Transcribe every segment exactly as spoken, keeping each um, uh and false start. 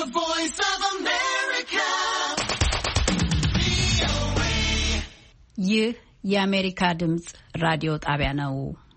The Voice of America. ይህ የአሜሪካ ድምጽ ራዲዮ ጣቢያ ነው።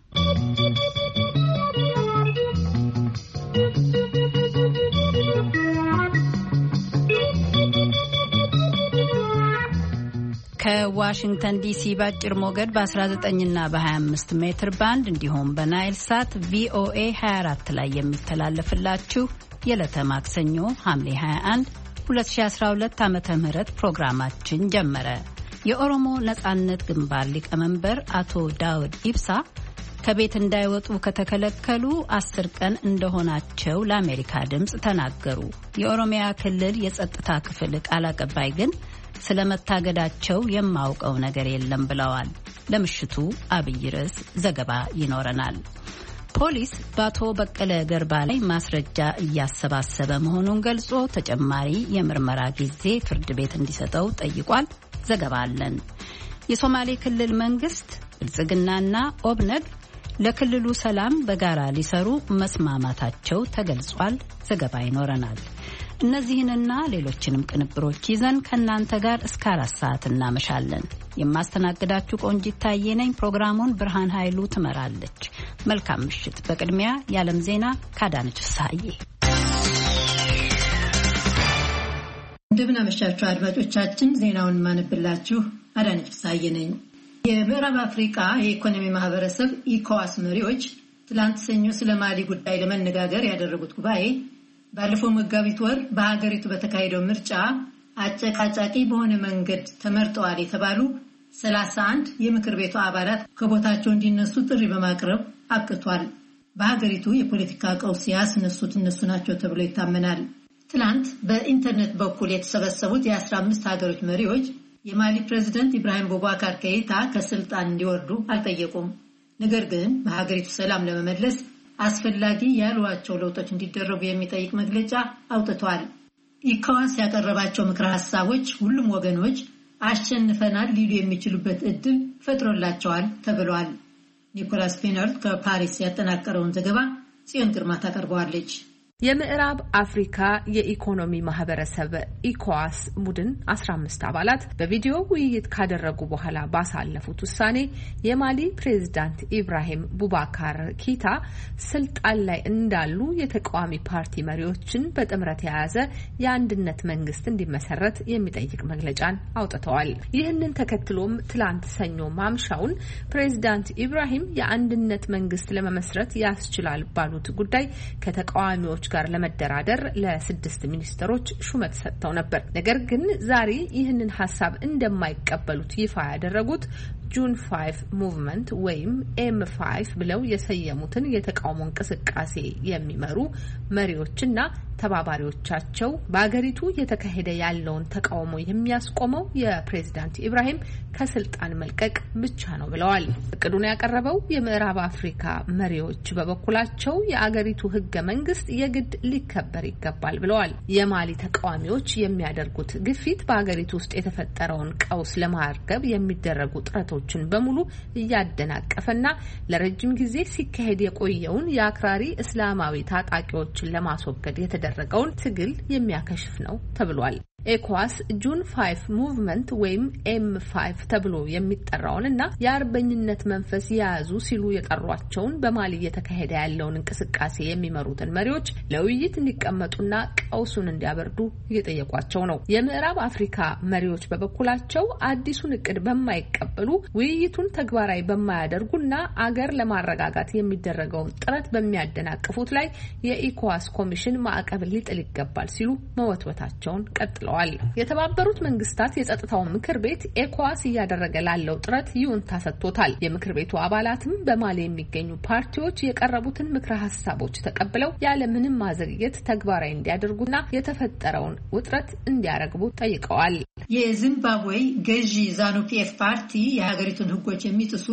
ከዋሽንግተን ዲሲ ባጭር ሞገድ በ19 እና በ25 ሜትር ባንድ እንዲሁም በናይል ሳት ቪኦኤ ሃያ አራት ላይ የሚተላለፍላችሁ የዕለተ ማክሰኞ ሐምሌ ሃያ አንድ ሁለት ሺህ አስራ ሁለት ዓመተ ምህረት ፕሮግራማችን ጀመረ። የኦሮሞ ነጻነት ግንባር ሊቀመንበር አቶ ዳውድ ኢብሳ ከቤት እንዳይወጡ ከተከለከሉ አስር ቀን እንደሆናቸው ለአሜሪካ ድምጽ ተናገሩ። የኦሮሚያ ክልል የጸጥታ ክፍል ቃል አቀባይ ግን ስለመታገዳቸው የማውቀው ነገር የለም ብለዋል። ለምሽቱ አብይ ርዕስ ዘገባ ይኖረናል። ፖሊስ በአቶ በቀለ ገርባ ላይ ማስረጃ እያሰባሰበ መሆኑን ገልጾ ተጨማሪ የምርመራ ጊዜ ፍርድ ቤት እንዲሰጠው ጠይቋል። ዘገባ አለን። የሶማሌ ክልል መንግስት ብልጽግናና ኦብነግ ለክልሉ ሰላም በጋራ ሊሰሩ መስማማታቸው ተገልጿል። ዘገባ ይኖረናል። እነዚህንና ሌሎችንም ቅንብሮች ይዘን ከናንተ ጋር እስከ አራት ሰዓት እናመሻለን። የማስተናግዳችሁ ቆንጂት ታዬ ነኝ። ፕሮግራሙን ብርሃን ኃይሉ ትመራለች። መልካም ምሽት። በቅድሚያ የዓለም ዜና ካዳነች ሳዬ። እንደምን አመሻችሁ አድማጮቻችን። ዜናውን ማነብላችሁ አዳነች ሳዬ ነኝ። የምዕራብ አፍሪካ የኢኮኖሚ ማህበረሰብ ኢኮዋስ መሪዎች ትላንት ሰኞ ስለ ማሊ ጉዳይ ለመነጋገር ያደረጉት ጉባኤ ባለፈው መጋቢት ወር በሀገሪቱ በተካሄደው ምርጫ አጨቃጫቂ በሆነ መንገድ ተመርጠዋል የተባሉ ሰላሳ አንድ የምክር ቤቱ አባላት ከቦታቸው እንዲነሱ ጥሪ በማቅረብ አብቅቷል። በሀገሪቱ የፖለቲካ ቀውስ ያስነሱት እነሱ ናቸው ተብሎ ይታመናል። ትላንት በኢንተርኔት በኩል የተሰበሰቡት የአስራ አምስት ሀገሮች መሪዎች የማሊ ፕሬዝዳንት ኢብራሂም ቡባካር ከይታ ከስልጣን እንዲወርዱ አልጠየቁም። ነገር ግን በሀገሪቱ ሰላም ለመመለስ አስፈላጊ ያሏቸው ለውጦች እንዲደረጉ የሚጠይቅ መግለጫ አውጥቷል። ኢኮዋስ ያቀረባቸው ምክረ ሐሳቦች ሁሉም ወገኖች አሸንፈናል ሊሉ የሚችሉበት እድል ፈጥሮላቸዋል ተብሏል። ኒኮላስ ፔነርት ከፓሪስ ያጠናቀረውን ዘገባ ጽዮን ግርማ ታቀርበዋለች። የምዕራብ አፍሪካ የኢኮኖሚ ማህበረሰብ ኢኮዋስ ቡድን አስራ አምስት አባላት በቪዲዮ ውይይት ካደረጉ በኋላ ባሳለፉት ውሳኔ የማሊ ፕሬዝዳንት ኢብራሂም ቡባካር ኪታ ስልጣን ላይ እንዳሉ የተቃዋሚ ፓርቲ መሪዎችን በጥምረት የያዘ የአንድነት መንግስት እንዲመሰረት የሚጠይቅ መግለጫን አውጥተዋል። ይህንን ተከትሎም ትላንት ሰኞ ማምሻውን ፕሬዝዳንት ኢብራሂም የአንድነት መንግስት ለመመስረት ያስችላል ባሉት ጉዳይ ከተቃዋሚዎች ጋር ለመደራደር ለስድስት ሚኒስትሮች ሹመት ሰጥተው ነበር። ነገር ግን ዛሬ ይህንን ሐሳብ እንደማይቀበሉት ይፋ ያደረጉት ጁን ፋይቭ ሙቭመንት ወይም ኤም ፋይቭ ብለው የሰየሙትን የተቃውሞ እንቅስቃሴ የሚመሩ መሪዎችና ተባባሪዎቻቸው በአገሪቱ የተካሄደ ያለውን ተቃውሞ የሚያስቆመው የፕሬዝዳንት ኢብራሂም ከስልጣን መልቀቅ ብቻ ነው ብለዋል። እቅዱን ያቀረበው የምዕራብ አፍሪካ መሪዎች በበኩላቸው የአገሪቱ ህገ መንግስት የግድ ሊከበር ይገባል ብለዋል። የማሊ ተቃዋሚዎች የሚያደርጉት ግፊት በአገሪቱ ውስጥ የተፈጠረውን ቀውስ ለማርገብ የሚደረጉ ጥረቶችን በሙሉ እያደናቀፈና ለረጅም ጊዜ ሲካሄድ የቆየውን የአክራሪ እስላማዊ ታጣቂዎችን ለማስወገድ የተደረገውን ትግል የሚያከሽፍ ነው ተብሏል። ኤኮዋስ ጁን ፋይቭ ሙቭመንት ወይም ኤም ፋይቭ ተብሎ የሚጠራውንና የአርበኝነት መንፈስ የያዙ ሲሉ የጠሯቸውን በማሊ እየተካሄደ ያለውን እንቅስቃሴ የሚመሩትን መሪዎች ለውይይት እንዲቀመጡና ቀውሱን እንዲያበርዱ እየጠየቋቸው ነው። የምዕራብ አፍሪካ መሪዎች በበኩላቸው አዲሱን እቅድ በማይቀበሉ ውይይቱን ተግባራዊ በማያደርጉና አገር ለማረጋጋት የሚደረገውን ጥረት በሚያደናቅፉት ላይ የኢኮዋስ ኮሚሽን ማዕቀብ ሊጥል ይገባል ሲሉ መወትወታቸውን ቀጥለዋል። የተባበሩት መንግስታት የጸጥታው ምክር ቤት ኤኮዋስ እያደረገ ላለው ጥረት ይሁንታ ሰጥቶታል። የምክር ቤቱ አባላትም በማሊ የሚገኙ ፓርቲዎች የቀረቡትን ምክረ ሀሳቦች ተቀብለው ያለ ምንም ማዘግየት ተግባራዊ እንዲያደርጉና የተፈጠረውን ውጥረት እንዲያረግቡ ጠይቀዋል። የዚምባብዌ ገዢ ዛኑ-ፒኤፍ ፓርቲ የሀገሪቱን ህጎች የሚጥሱ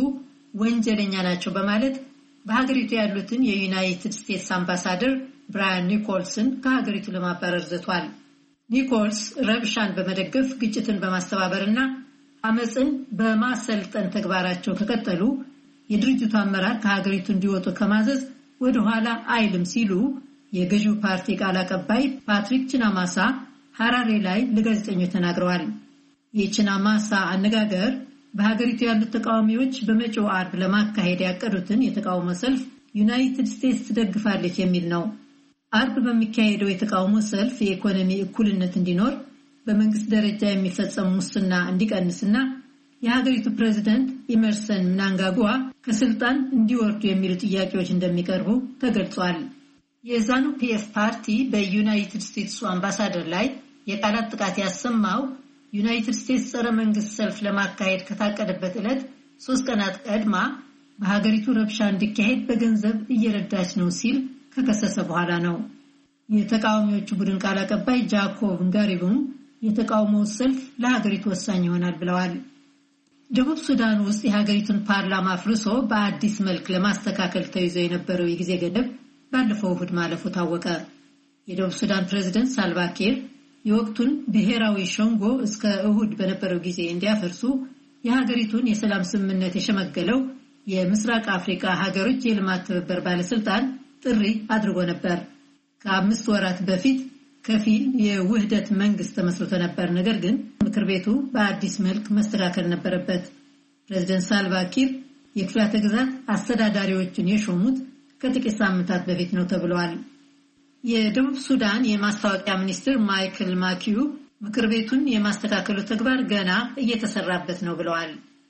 ወንጀለኛ ናቸው በማለት በሀገሪቱ ያሉትን የዩናይትድ ስቴትስ አምባሳደር ብራያን ኒኮልስን ከሀገሪቱ ለማባረር ዘቷል። ኒኮልስ ረብሻን በመደገፍ ግጭትን በማስተባበርና አመጽን በማሰልጠን ተግባራቸው ከቀጠሉ የድርጅቱ አመራር ከሀገሪቱ እንዲወጡ ከማዘዝ ወደ ኋላ አይልም ሲሉ የገዢው ፓርቲ ቃል አቀባይ ፓትሪክ ቺናማሳ ሐራሬ ላይ ለጋዜጠኞች ተናግረዋል። የቺናማሳ አነጋገር በሀገሪቱ ያሉት ተቃዋሚዎች በመጪው አርብ ለማካሄድ ያቀዱትን የተቃውሞ ሰልፍ ዩናይትድ ስቴትስ ትደግፋለች የሚል ነው። አርብ በሚካሄደው የተቃውሞ ሰልፍ የኢኮኖሚ እኩልነት እንዲኖር፣ በመንግስት ደረጃ የሚፈጸም ሙስና እንዲቀንስና የሀገሪቱ ፕሬዝዳንት ኢመርሰን ምናንጋጓ ከስልጣን እንዲወርዱ የሚሉ ጥያቄዎች እንደሚቀርቡ ተገልጿል። የዛኑ ፒኤፍ ፓርቲ በዩናይትድ ስቴትስ አምባሳደር ላይ የቃላት ጥቃት ያሰማው ዩናይትድ ስቴትስ ጸረ መንግስት ሰልፍ ለማካሄድ ከታቀደበት ዕለት ሶስት ቀናት ቀድማ በሀገሪቱ ረብሻ እንዲካሄድ በገንዘብ እየረዳች ነው ሲል ከከሰሰ በኋላ ነው። የተቃዋሚዎቹ ቡድን ቃል አቀባይ ጃኮብ ንጋሪቡም የተቃውሞው ሰልፍ ለሀገሪቱ ወሳኝ ይሆናል ብለዋል። ደቡብ ሱዳን ውስጥ የሀገሪቱን ፓርላማ አፍርሶ በአዲስ መልክ ለማስተካከል ተይዞ የነበረው የጊዜ ገደብ ባለፈው እሁድ ማለፉ ታወቀ። የደቡብ ሱዳን ፕሬዝዳንት ሳልቫ ኪር የወቅቱን ብሔራዊ ሸንጎ እስከ እሁድ በነበረው ጊዜ እንዲያፈርሱ የሀገሪቱን የሰላም ስምምነት የሸመገለው የምስራቅ አፍሪካ ሀገሮች የልማት ትብብር ባለስልጣን ጥሪ አድርጎ ነበር። ከአምስት ወራት በፊት ከፊል የውህደት መንግስት ተመስርቶ ነበር። ነገር ግን ምክር ቤቱ በአዲስ መልክ መስተካከል ነበረበት። ፕሬዝዳንት ሳልቫ ኪር የክፍላተ ግዛት አስተዳዳሪዎችን የሾሙት ከጥቂት ሳምንታት በፊት ነው ተብሏል። የደቡብ ሱዳን የማስታወቂያ ሚኒስትር ማይክል ማኪዩ ምክር ቤቱን የማስተካከሉ ተግባር ገና እየተሰራበት ነው ብለዋል።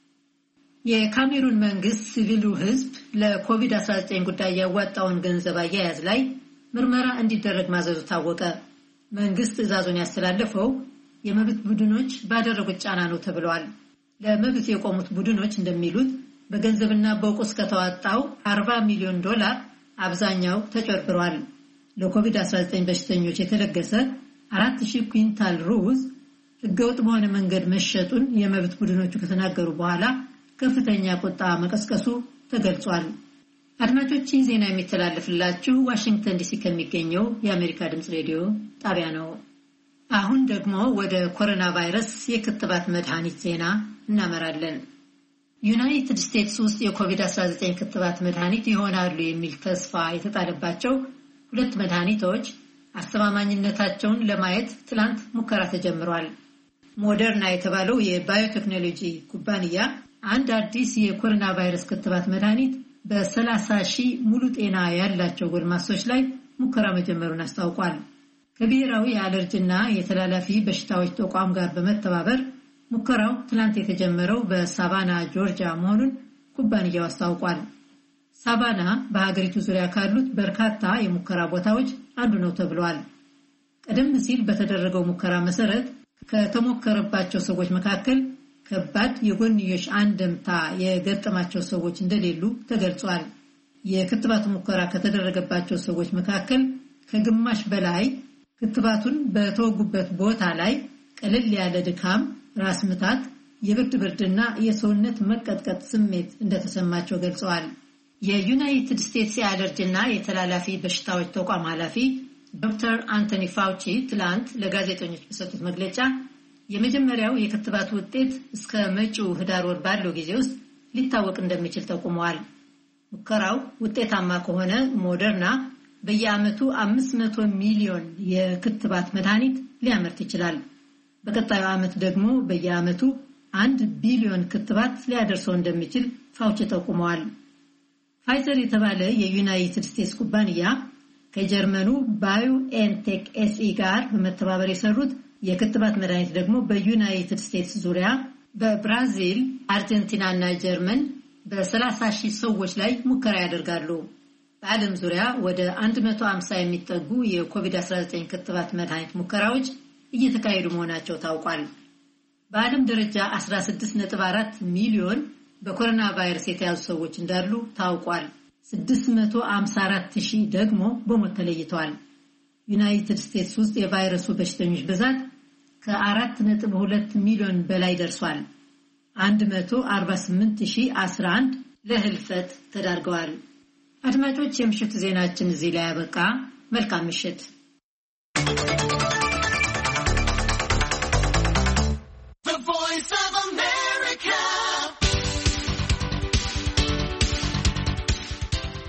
የካሜሩን መንግስት ሲቪሉ ህዝብ ለኮቪድ አስራ ዘጠኝ ጉዳይ ያዋጣውን ገንዘብ አያያዝ ላይ ምርመራ እንዲደረግ ማዘዙ ታወቀ። መንግስት ትዕዛዙን ያስተላለፈው የመብት ቡድኖች ባደረጉት ጫና ነው ተብሏል። ለመብት የቆሙት ቡድኖች እንደሚሉት በገንዘብና በቁስ ከተዋጣው አርባ ሚሊዮን ዶላር አብዛኛው ተጨርብሯል። ለኮቪድ አስራ ዘጠኝ በሽተኞች የተለገሰ አራት ሺህ ኩንታል ሩዝ ህገወጥ በሆነ መንገድ መሸጡን የመብት ቡድኖቹ ከተናገሩ በኋላ ከፍተኛ ቁጣ መቀስቀሱ ተገልጿል። አድማጮች ዜና የሚተላለፍላችሁ ዋሽንግተን ዲሲ ከሚገኘው የአሜሪካ ድምጽ ሬዲዮ ጣቢያ ነው። አሁን ደግሞ ወደ ኮሮና ቫይረስ የክትባት መድኃኒት ዜና እናመራለን። ዩናይትድ ስቴትስ ውስጥ የኮቪድ አስራ ዘጠኝ ክትባት መድኃኒት ይሆናሉ የሚል ተስፋ የተጣለባቸው ሁለት መድኃኒቶች አስተማማኝነታቸውን ለማየት ትላንት ሙከራ ተጀምሯል። ሞደርና የተባለው የባዮቴክኖሎጂ ኩባንያ አንድ አዲስ የኮሮና ቫይረስ ክትባት መድኃኒት በሰላሳ ሺህ ሙሉ ጤና ያላቸው ጎልማሶች ላይ ሙከራ መጀመሩን አስታውቋል። ከብሔራዊ የአለርጂና የተላላፊ በሽታዎች ተቋም ጋር በመተባበር ሙከራው ትላንት የተጀመረው በሳቫና ጆርጂያ መሆኑን ኩባንያው አስታውቋል። ሳቫና በሀገሪቱ ዙሪያ ካሉት በርካታ የሙከራ ቦታዎች አንዱ ነው ተብሏል። ቀደም ሲል በተደረገው ሙከራ መሰረት ከተሞከረባቸው ሰዎች መካከል ከባድ የጎንዮሽ አንድምታ የገጠማቸው ሰዎች እንደሌሉ ተገልጿል። የክትባቱ ሙከራ ከተደረገባቸው ሰዎች መካከል ከግማሽ በላይ ክትባቱን በተወጉበት ቦታ ላይ ቀለል ያለ ድካም፣ ራስ ምታት፣ የብርድ ብርድና የሰውነት መቀጥቀጥ ስሜት እንደተሰማቸው ገልጸዋል። የዩናይትድ ስቴትስ የአለርጂና የተላላፊ በሽታዎች ተቋም ኃላፊ ዶክተር አንቶኒ ፋውቺ ትላንት ለጋዜጠኞች በሰጡት መግለጫ የመጀመሪያው የክትባት ውጤት እስከ መጪው ህዳር ወር ባለው ጊዜ ውስጥ ሊታወቅ እንደሚችል ጠቁመዋል። ሙከራው ውጤታማ ከሆነ ሞደርና በየዓመቱ አምስት መቶ ሚሊዮን የክትባት መድኃኒት ሊያመርት ይችላል። በቀጣዩ ዓመት ደግሞ በየዓመቱ አንድ ቢሊዮን ክትባት ሊያደርሰው እንደሚችል ፋውቺ ጠቁመዋል። ፋይዘር የተባለ የዩናይትድ ስቴትስ ኩባንያ ከጀርመኑ ባዮኤንቴክ ኤስኢ ጋር በመተባበር የሰሩት የክትባት መድኃኒት ደግሞ በዩናይትድ ስቴትስ ዙሪያ በብራዚል፣ አርጀንቲና እና ጀርመን በሰላሳ ሺህ ሰዎች ላይ ሙከራ ያደርጋሉ። በዓለም ዙሪያ ወደ መቶ ሃምሳ የሚጠጉ የኮቪድ አስራ ዘጠኝ ክትባት መድኃኒት ሙከራዎች እየተካሄዱ መሆናቸው ታውቋል። በዓለም ደረጃ አስራ ስድስት ነጥብ አራት ሚሊዮን በኮሮና ቫይረስ የተያዙ ሰዎች እንዳሉ ታውቋል። ስድስት መቶ ሃምሳ አራት ሺህ ደግሞ በሞት ተለይተዋል። ዩናይትድ ስቴትስ ውስጥ የቫይረሱ በሽተኞች ብዛት ከአራት ነጥብ ሁለት ሚሊዮን በላይ ደርሷል። መቶ አርባ ስምንት ሺህ አስራ አንድ ለህልፈት ተዳርገዋል። አድማጮች የምሽቱ ዜናችን እዚህ ላይ ያበቃ። መልካም ምሽት።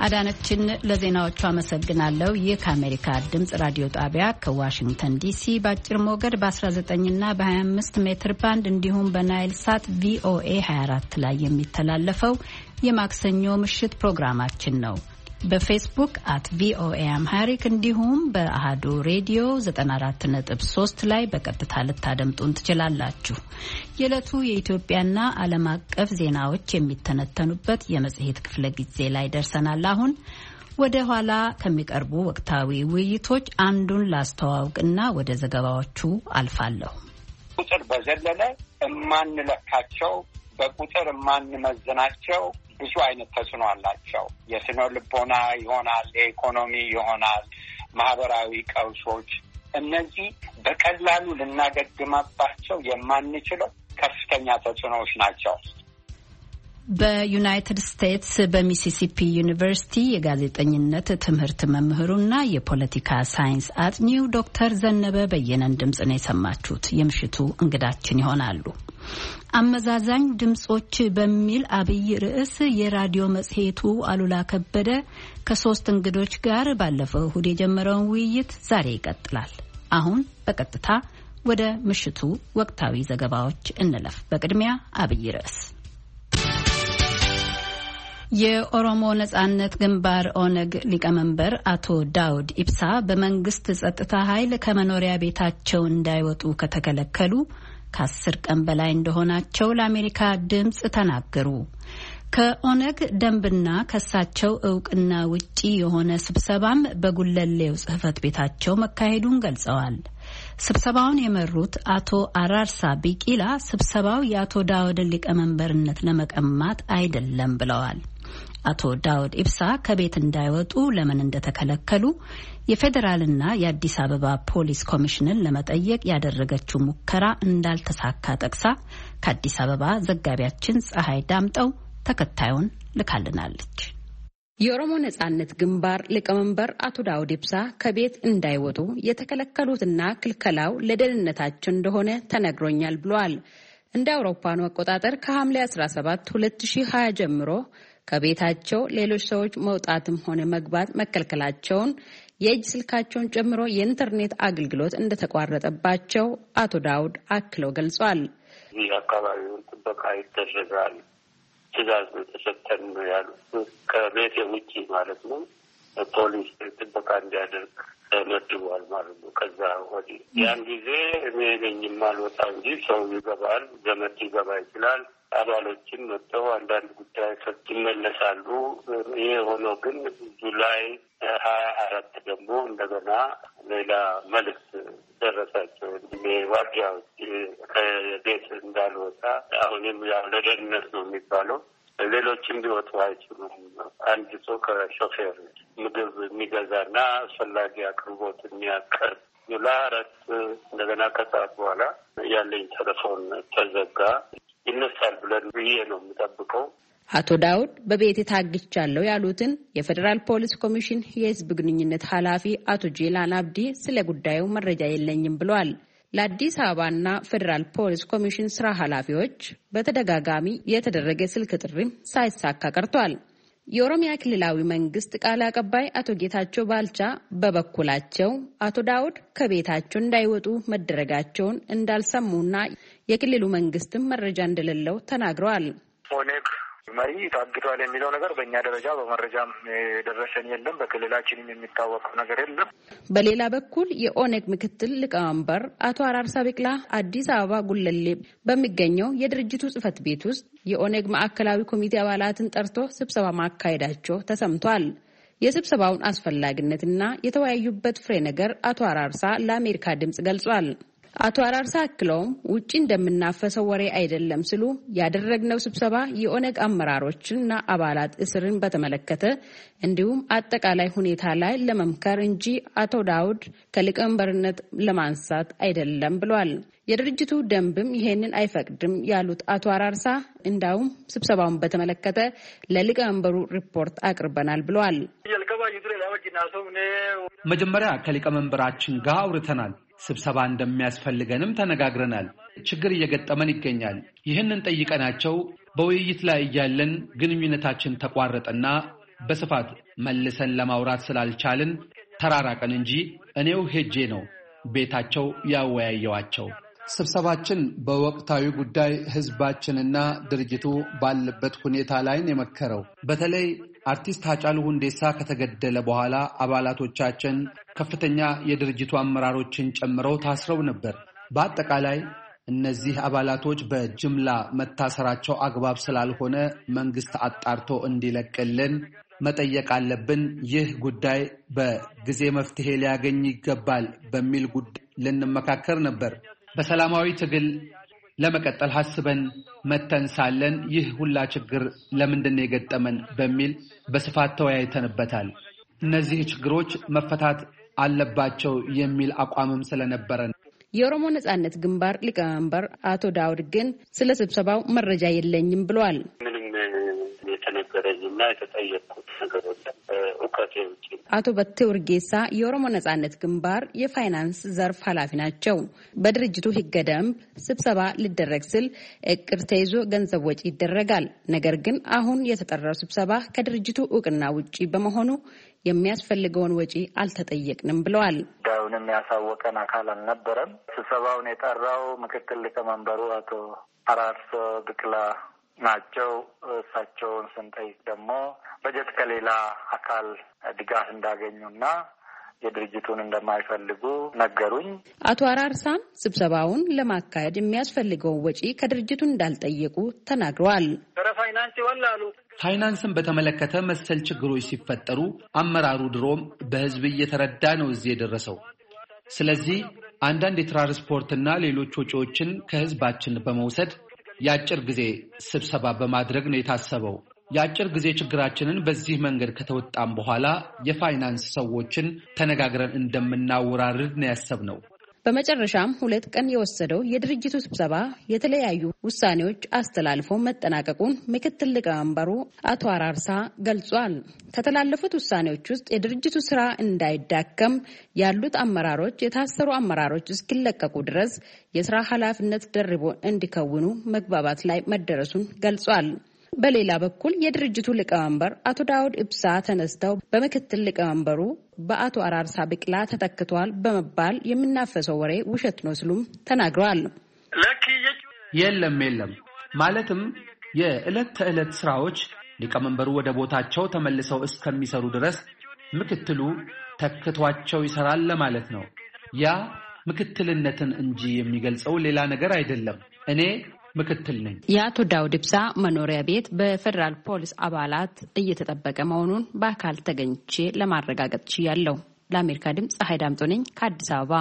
አዳነችን ለዜናዎቹ አመሰግናለሁ። ይህ ከአሜሪካ ድምጽ ራዲዮ ጣቢያ ከዋሽንግተን ዲሲ በአጭር ሞገድ በ19 እና በ25 ሜትር ባንድ እንዲሁም በናይል ሳት ቪኦኤ ሃያ አራት ላይ የሚተላለፈው የማክሰኞ ምሽት ፕሮግራማችን ነው። በፌስቡክ አት ቪኦኤ አምሃሪክ እንዲሁም በአሃዱ ሬዲዮ ዘጠና አራት ነጥብ ሶስት ላይ በቀጥታ ልታደምጡን ትችላላችሁ። የዕለቱ የኢትዮጵያና ዓለም አቀፍ ዜናዎች የሚተነተኑበት የመጽሔት ክፍለ ጊዜ ላይ ደርሰናል። አሁን ወደ ኋላ ከሚቀርቡ ወቅታዊ ውይይቶች አንዱን ላስተዋውቅና ወደ ዘገባዎቹ አልፋለሁ። ቁጥር በዘለለ እማንለካቸው በቁጥር እማንመዝናቸው ብዙ አይነት ተጽዕኖ አላቸው። የስነ ልቦና ይሆናል፣ የኢኮኖሚ ይሆናል፣ ማህበራዊ ቀውሶች። እነዚህ በቀላሉ ልናገግማባቸው የማንችለው ከፍተኛ ተጽዕኖዎች ናቸው። በዩናይትድ ስቴትስ በሚሲሲፒ ዩኒቨርሲቲ የጋዜጠኝነት ትምህርት መምህሩና የፖለቲካ ሳይንስ አጥኚው ዶክተር ዘነበ በየነን ድምጽ ነው የሰማችሁት። የምሽቱ እንግዳችን ይሆናሉ። አመዛዛኝ ድምጾች በሚል አብይ ርዕስ የራዲዮ መጽሔቱ አሉላ ከበደ ከሶስት እንግዶች ጋር ባለፈው እሁድ የጀመረውን ውይይት ዛሬ ይቀጥላል። አሁን በቀጥታ ወደ ምሽቱ ወቅታዊ ዘገባዎች እንለፍ። በቅድሚያ አብይ ርዕስ የኦሮሞ ነጻነት ግንባር ኦነግ ሊቀመንበር አቶ ዳውድ ኢብሳ በመንግስት ጸጥታ ኃይል ከመኖሪያ ቤታቸው እንዳይወጡ ከተከለከሉ ከአስር ቀን በላይ እንደሆናቸው ለአሜሪካ ድምጽ ተናገሩ። ከኦነግ ደንብና ከሳቸው እውቅና ውጪ የሆነ ስብሰባም በጉለሌው ጽሕፈት ቤታቸው መካሄዱን ገልጸዋል። ስብሰባውን የመሩት አቶ አራርሳ ቢቂላ ስብሰባው የአቶ ዳውድን ሊቀመንበርነት ለመቀማት አይደለም ብለዋል። አቶ ዳውድ ኢብሳ ከቤት እንዳይወጡ ለምን እንደተከለከሉ የፌዴራልና የአዲስ አበባ ፖሊስ ኮሚሽንን ለመጠየቅ ያደረገችው ሙከራ እንዳልተሳካ ጠቅሳ ከአዲስ አበባ ዘጋቢያችን ፀሐይ ዳምጠው ተከታዩን ልካልናለች። የኦሮሞ ነጻነት ግንባር ሊቀመንበር አቶ ዳውድ ኢብሳ ከቤት እንዳይወጡ የተከለከሉትና ክልከላው ለደህንነታቸው እንደሆነ ተነግሮኛል ብለዋል። እንደ አውሮፓኑ አቆጣጠር ከሐምሌ አስራ ሰባት ሁለት ሺህ ሀያ ጀምሮ ከቤታቸው ሌሎች ሰዎች መውጣትም ሆነ መግባት መከልከላቸውን፣ የእጅ ስልካቸውን ጨምሮ የኢንተርኔት አገልግሎት እንደተቋረጠባቸው አቶ ዳውድ አክለው ገልጿል። ይህ አካባቢውን ጥበቃ ይደረጋል፣ ትዕዛዝ ተሰጥተን ነው ያሉት። ከቤት ውጪ ማለት ነው ፖሊስ ጥበቃ እንዲያደርግ ተመድቧል ማለት ነው። ከዛ ወዲህ ያን ጊዜ እኔ ነኝ የማልወጣው እንጂ ሰው ይገባል፣ ዘመድ ይገባ ይችላል። አባሎችን መጥተው አንዳንድ ጉዳዮች ይመለሳሉ። ይሄ ሆኖ ግን ጁላይ ሀያ አራት ደግሞ እንደገና ሌላ መልዕክት ደረሳቸው። ዋጊያዎች ከቤት እንዳልወጣ አሁንም ያው ለደህንነት ነው የሚባለው። ሌሎችም ሊወጡ አይችሉም። አንድ ሰው ከሾፌር ምግብ የሚገዛና አስፈላጊ አቅርቦት የሚያቀርብ ጁላይ አራት እንደገና ከሰዓት በኋላ ያለኝ ቴሌፎን ተዘጋ። ይነሳል ብለን ብዬ ነው የምጠብቀው። አቶ ዳውድ በቤት ታግቻለሁ ያሉትን የፌዴራል ፖሊስ ኮሚሽን የህዝብ ግንኙነት ኃላፊ አቶ ጄላን አብዲ ስለ ጉዳዩ መረጃ የለኝም ብለዋል። ለአዲስ አበባና ፌዴራል ፖሊስ ኮሚሽን ስራ ኃላፊዎች በተደጋጋሚ የተደረገ ስልክ ጥሪም ሳይሳካ ቀርቷል። የኦሮሚያ ክልላዊ መንግስት ቃል አቀባይ አቶ ጌታቸው ባልቻ በበኩላቸው አቶ ዳውድ ከቤታቸው እንዳይወጡ መደረጋቸውን እንዳልሰሙና የክልሉ መንግስትም መረጃ እንደሌለው ተናግረዋል። ኦነግ መሪ ታግቷል የሚለው ነገር በእኛ ደረጃ በመረጃም የደረሰን የለም። በክልላችንም የሚታወቀው ነገር የለም። በሌላ በኩል የኦነግ ምክትል ሊቀመንበር አቶ አራርሳ ቢቅላ አዲስ አበባ ጉለሌ በሚገኘው የድርጅቱ ጽህፈት ቤት ውስጥ የኦነግ ማዕከላዊ ኮሚቴ አባላትን ጠርቶ ስብሰባ ማካሄዳቸው ተሰምቷል። የስብሰባውን አስፈላጊነትና የተወያዩበት ፍሬ ነገር አቶ አራርሳ ለአሜሪካ ድምጽ ገልጿል። አቶ አራርሳ አክለውም ውጪ እንደምናፈሰው ወሬ አይደለም ሲሉ ያደረግነው ስብሰባ የኦነግ አመራሮችና አባላት እስርን በተመለከተ እንዲሁም አጠቃላይ ሁኔታ ላይ ለመምከር እንጂ አቶ ዳውድ ከሊቀመንበርነት ለማንሳት አይደለም ብሏል። የድርጅቱ ደንብም ይሄንን አይፈቅድም ያሉት አቶ አራርሳ እንዳውም ስብሰባውን በተመለከተ ለሊቀመንበሩ ሪፖርት አቅርበናል ብለዋል። መጀመሪያ ከሊቀመንበራችን ጋር አውርተናል። ስብሰባ እንደሚያስፈልገንም ተነጋግረናል። ችግር እየገጠመን ይገኛል። ይህንን ጠይቀናቸው በውይይት ላይ እያለን ግንኙነታችን ተቋረጠና በስፋት መልሰን ለማውራት ስላልቻልን ተራራቀን እንጂ እኔው ሄጄ ነው ቤታቸው ያወያየዋቸው። ስብሰባችን በወቅታዊ ጉዳይ ህዝባችንና ድርጅቱ ባለበት ሁኔታ ላይ ነው የመከረው። በተለይ አርቲስት ሃጫሉ ሁንዴሳ ከተገደለ በኋላ አባላቶቻችን ከፍተኛ የድርጅቱ አመራሮችን ጨምረው ታስረው ነበር። በአጠቃላይ እነዚህ አባላቶች በጅምላ መታሰራቸው አግባብ ስላልሆነ መንግስት አጣርቶ እንዲለቅልን መጠየቅ አለብን። ይህ ጉዳይ በጊዜ መፍትሄ ሊያገኝ ይገባል በሚል ጉዳይ ልንመካከር ነበር። በሰላማዊ ትግል ለመቀጠል ሐስበን መተን ሳለን ይህ ሁላ ችግር ለምንድን ነው የገጠመን በሚል በስፋት ተወያይተንበታል። እነዚህ ችግሮች መፈታት አለባቸው የሚል አቋምም ስለነበረን የኦሮሞ ነጻነት ግንባር ሊቀመንበር አቶ ዳውድ ግን ስለ ስብሰባው መረጃ የለኝም ብለዋል። ምንም የተነገረኝና የተጠየቅኩት ነገር የለም እውቀቴ ውጪ። አቶ በቴ ኡርጌሳ የኦሮሞ ነጻነት ግንባር የፋይናንስ ዘርፍ ኃላፊ ናቸው። በድርጅቱ ሕገ ደንብ ስብሰባ ሊደረግ ሲል እቅድ ተይዞ ገንዘብ ወጪ ይደረጋል። ነገር ግን አሁን የተጠራው ስብሰባ ከድርጅቱ እውቅና ውጪ በመሆኑ የሚያስፈልገውን ወጪ አልተጠየቅንም ብለዋል። ዳውንም ያሳወቀን አካል አልነበረም። ስብሰባውን የጠራው ምክትል ሊቀመንበሩ አቶ አራርሶ ብቅላ ናቸው። እሳቸውን ስንጠይቅ ደግሞ በጀት ከሌላ አካል ድጋፍ እንዳገኙና የድርጅቱን እንደማይፈልጉ ነገሩኝ። አቶ አራርሳም ስብሰባውን ለማካሄድ የሚያስፈልገውን ወጪ ከድርጅቱ እንዳልጠየቁ ተናግረዋል። ፋይናንስ ይወላሉ። ፋይናንስን በተመለከተ መሰል ችግሮች ሲፈጠሩ አመራሩ ድሮም በህዝብ እየተረዳ ነው እዚህ የደረሰው። ስለዚህ አንዳንድ የትራንስፖርትና ሌሎች ወጪዎችን ከህዝባችን በመውሰድ የአጭር ጊዜ ስብሰባ በማድረግ ነው የታሰበው። የአጭር ጊዜ ችግራችንን በዚህ መንገድ ከተወጣም በኋላ የፋይናንስ ሰዎችን ተነጋግረን እንደምናወራርድ ነው ያሰብነው። በመጨረሻም ሁለት ቀን የወሰደው የድርጅቱ ስብሰባ የተለያዩ ውሳኔዎች አስተላልፎ መጠናቀቁን ምክትል ሊቀመንበሩ አቶ አራርሳ ገልጿል። ከተላለፉት ውሳኔዎች ውስጥ የድርጅቱ ስራ እንዳይዳከም ያሉት አመራሮች የታሰሩ አመራሮች እስኪለቀቁ ድረስ የስራ ኃላፊነት ደርቦ እንዲከውኑ መግባባት ላይ መደረሱን ገልጿል። በሌላ በኩል የድርጅቱ ሊቀመንበር አቶ ዳውድ ኢብሳ ተነስተው በምክትል ሊቀመንበሩ በአቶ አራርሳ ብቅላ ተተክቷል በመባል የሚናፈሰው ወሬ ውሸት ነው ሲሉም ተናግረዋል። የለም የለም ማለትም የዕለት ተዕለት ስራዎች ሊቀመንበሩ ወደ ቦታቸው ተመልሰው እስከሚሰሩ ድረስ ምክትሉ ተክቷቸው ይሰራል ለማለት ነው። ያ ምክትልነትን እንጂ የሚገልጸው ሌላ ነገር አይደለም። እኔ ምክትል ነኝ። የአቶ ዳውድ ኢብሳ መኖሪያ ቤት በፌደራል ፖሊስ አባላት እየተጠበቀ መሆኑን በአካል ተገኝቼ ለማረጋገጥ ችያለሁ። ለአሜሪካ ድምፅ ፀሐይ ዳምጦ ነኝ ከአዲስ አበባ።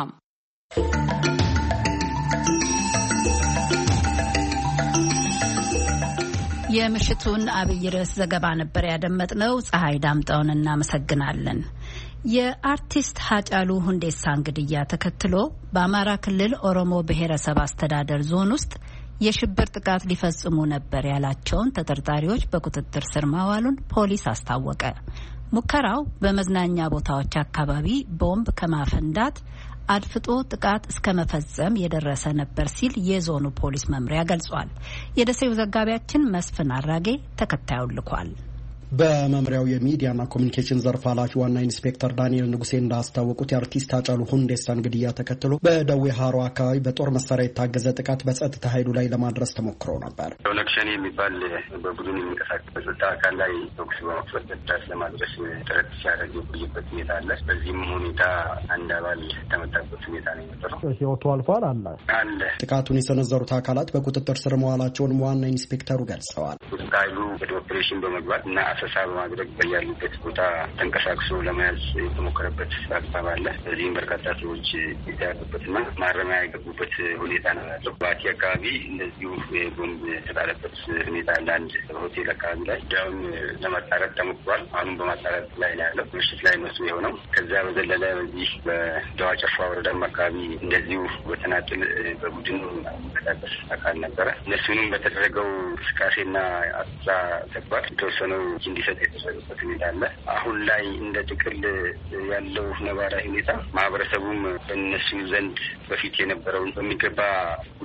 የምሽቱን አብይ ርዕስ ዘገባ ነበር ያደመጥነው። ፀሐይ ዳምጠውን እናመሰግናለን። የአርቲስት ሃጫሉ ሁንዴሳን ግድያ ተከትሎ በአማራ ክልል ኦሮሞ ብሔረሰብ አስተዳደር ዞን ውስጥ የሽብር ጥቃት ሊፈጽሙ ነበር ያላቸውን ተጠርጣሪዎች በቁጥጥር ስር ማዋሉን ፖሊስ አስታወቀ። ሙከራው በመዝናኛ ቦታዎች አካባቢ ቦምብ ከማፈንዳት አድፍጦ ጥቃት እስከ መፈጸም የደረሰ ነበር ሲል የዞኑ ፖሊስ መምሪያ ገልጿል። የደሴው ዘጋቢያችን መስፍን አራጌ ተከታዩን ልኳል። በመምሪያው የሚዲያና ኮሚኒኬሽን ዘርፍ ኃላፊ ዋና ኢንስፔክተር ዳንኤል ንጉሴ እንዳስታወቁት የአርቲስት ሃጫሉ ሁንዴሳን ግድያ ተከትሎ በደዌ ሀሮ አካባቢ በጦር መሳሪያ የታገዘ ጥቃት በጸጥታ ኃይሉ ላይ ለማድረስ ተሞክሮ ነበር። ኦነግ ሸኔ የሚባል በቡድን የሚንቀሳቀስ በጸጥታ አካል ላይ ተኩስ በመክፈት ጥቃት ለማድረስ ጥረት ሲያደርግ የቆየበት ሁኔታ አለ። በዚህም ሁኔታ አንድ አባል የተመታበት ሁኔታ ነው የነበረው። ህይወቱ አልፏል አለ አለ። ጥቃቱን የሰነዘሩት አካላት በቁጥጥር ስር መዋላቸውን ዋና ኢንስፔክተሩ ገልጸዋል። ጸጥታ ኃይሉ ወደ ኦፕሬሽን በመግባት እና አሰሳ በማድረግ በያሉበት ቦታ ተንቀሳቅሶ ለመያዝ የተሞከረበት አግባብ አለ። በዚህም በርካታ ሰዎች የተያዙበትና ማረሚያ የገቡበት ሁኔታ ነው ያለው። ባቲ አካባቢ እንደዚሁ ቦምብ የተጣለበት ሁኔታ አለ። አንድ ሆቴል አካባቢ ላይ ዳውን ለማጣራት ተሞክሯል። አሁንም በማጣራት ላይ ነው ያለው። ምሽት ላይ ነው የሆነው። ከዚያ በዘለለ በዚህ በደዋ ጨፋ ወረዳም አካባቢ እንደዚሁ በተናጥል በቡድን የሚንቀሳቀስ አካል ነበረ። እነሱንም በተደረገው እንቅስቃሴና አሳ ተግባር የተወሰነው እንዲሰጥ የተሰጠበት ሁኔታ አለ። አሁን ላይ እንደ ጥቅል ያለው ነባራዊ ሁኔታ ማህበረሰቡም በእነሱ ዘንድ በፊት የነበረውን በሚገባ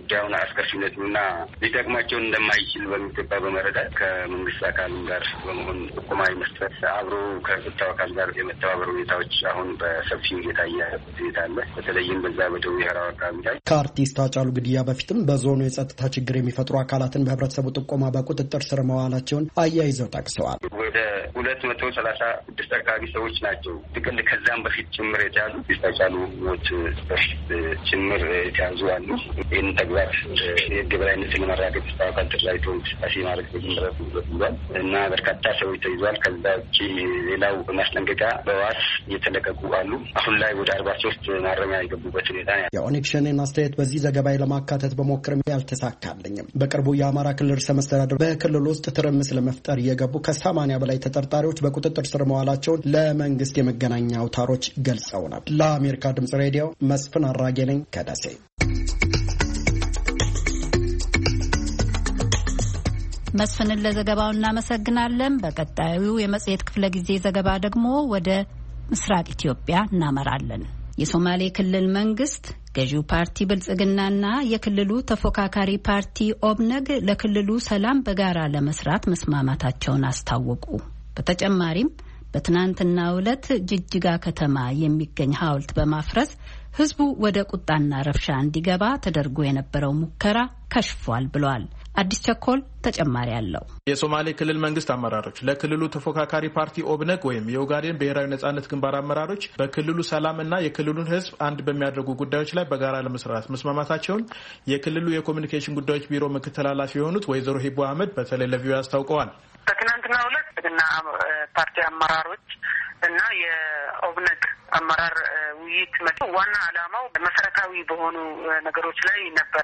ጉዳዩን አስከፊነቱና ሊጠቅማቸውን እንደማይችል በሚገባ በመረዳት ከመንግስት አካል ጋር በመሆን ጥቆማ መስጠት አብሮ ከጸጥታው አካል ጋር የመተባበር ሁኔታዎች አሁን በሰፊው እየታየ ሁኔታ አለ። በተለይም በዛ በደቡብ ሀራዋ አካባቢ ላይ ከአርቲስት ሃጫሉ ግድያ በፊትም በዞኑ የጸጥታ ችግር የሚፈጥሩ አካላትን በህብረተሰቡ ጥቆማ በቁጥጥር ስር መዋላቸውን አያይዘው ጠቅሰዋል። ወደ ሁለት መቶ ሰላሳ ስድስት አካባቢ ሰዎች ናቸው ጥቅል ከዛም በፊት ጭምር የተያዙ ሃጫሉ ሞት በፊት ጭምር የተያዙ አሉ። ይህን ተግባር የህግ የበላይነትን ለማረጋገጥ አካል ተደራጅቶ እንቅስቃሴ ማድረግ ተጀምሯል ብሏል እና በርካታ ሰዎች ተይዟል። ከዛ ውጭ ሌላው በማስጠንቀቂያ በዋስ እየተለቀቁ አሉ። አሁን ላይ ወደ አርባ ሶስት ማረሚያ የገቡበት ሁኔታ ነው። የኦነግ ሸኔን አስተያየት በዚህ ዘገባ ለማካተት በሞክርም ያልተሳካልኝም። በቅርቡ የአማራ ክልል ርዕሰ መስተዳድር በክልል ውስጥ ትርምስ ለመፍጠር የገቡ ከሰማንያ በላይ ተጠርጣሪዎች በቁጥጥር ስር መዋላቸውን ለመንግስት የመገናኛ አውታሮች ገልጸውናል። ለአሜሪካ ድምጽ ሬዲዮ መስፍን አራጌ ነኝ ከደሴ። መስፍንን ለዘገባው እናመሰግናለን። በቀጣዩ የመጽሔት ክፍለ ጊዜ ዘገባ ደግሞ ወደ ምስራቅ ኢትዮጵያ እናመራለን። የሶማሌ ክልል መንግስት ገዢው ፓርቲ ብልጽግናና የክልሉ ተፎካካሪ ፓርቲ ኦብነግ ለክልሉ ሰላም በጋራ ለመስራት መስማማታቸውን አስታወቁ። በተጨማሪም በትናንትናው ዕለት ጅጅጋ ከተማ የሚገኝ ሐውልት በማፍረስ ህዝቡ ወደ ቁጣና ረብሻ እንዲገባ ተደርጎ የነበረው ሙከራ ከሽፏል ብሏል። አዲስ ቸኮል ተጨማሪ አለው። የሶማሌ ክልል መንግስት አመራሮች ለክልሉ ተፎካካሪ ፓርቲ ኦብነግ ወይም የኦጋዴን ብሔራዊ ነጻነት ግንባር አመራሮች በክልሉ ሰላምና የክልሉን ህዝብ አንድ በሚያደርጉ ጉዳዮች ላይ በጋራ ለመስራት መስማማታቸውን የክልሉ የኮሚኒኬሽን ጉዳዮች ቢሮ ምክትል ኃላፊ የሆኑት ወይዘሮ ሂቦ አህመድ በተለይ ለቪኦኤ አስታውቀዋል። በትናንትናው ዕለት እና ፓርቲ አመራሮች እና የኦብነግ አመራር ውይይት መጥቶ ዋና ዓላማው መሰረታዊ በሆኑ ነገሮች ላይ ነበረ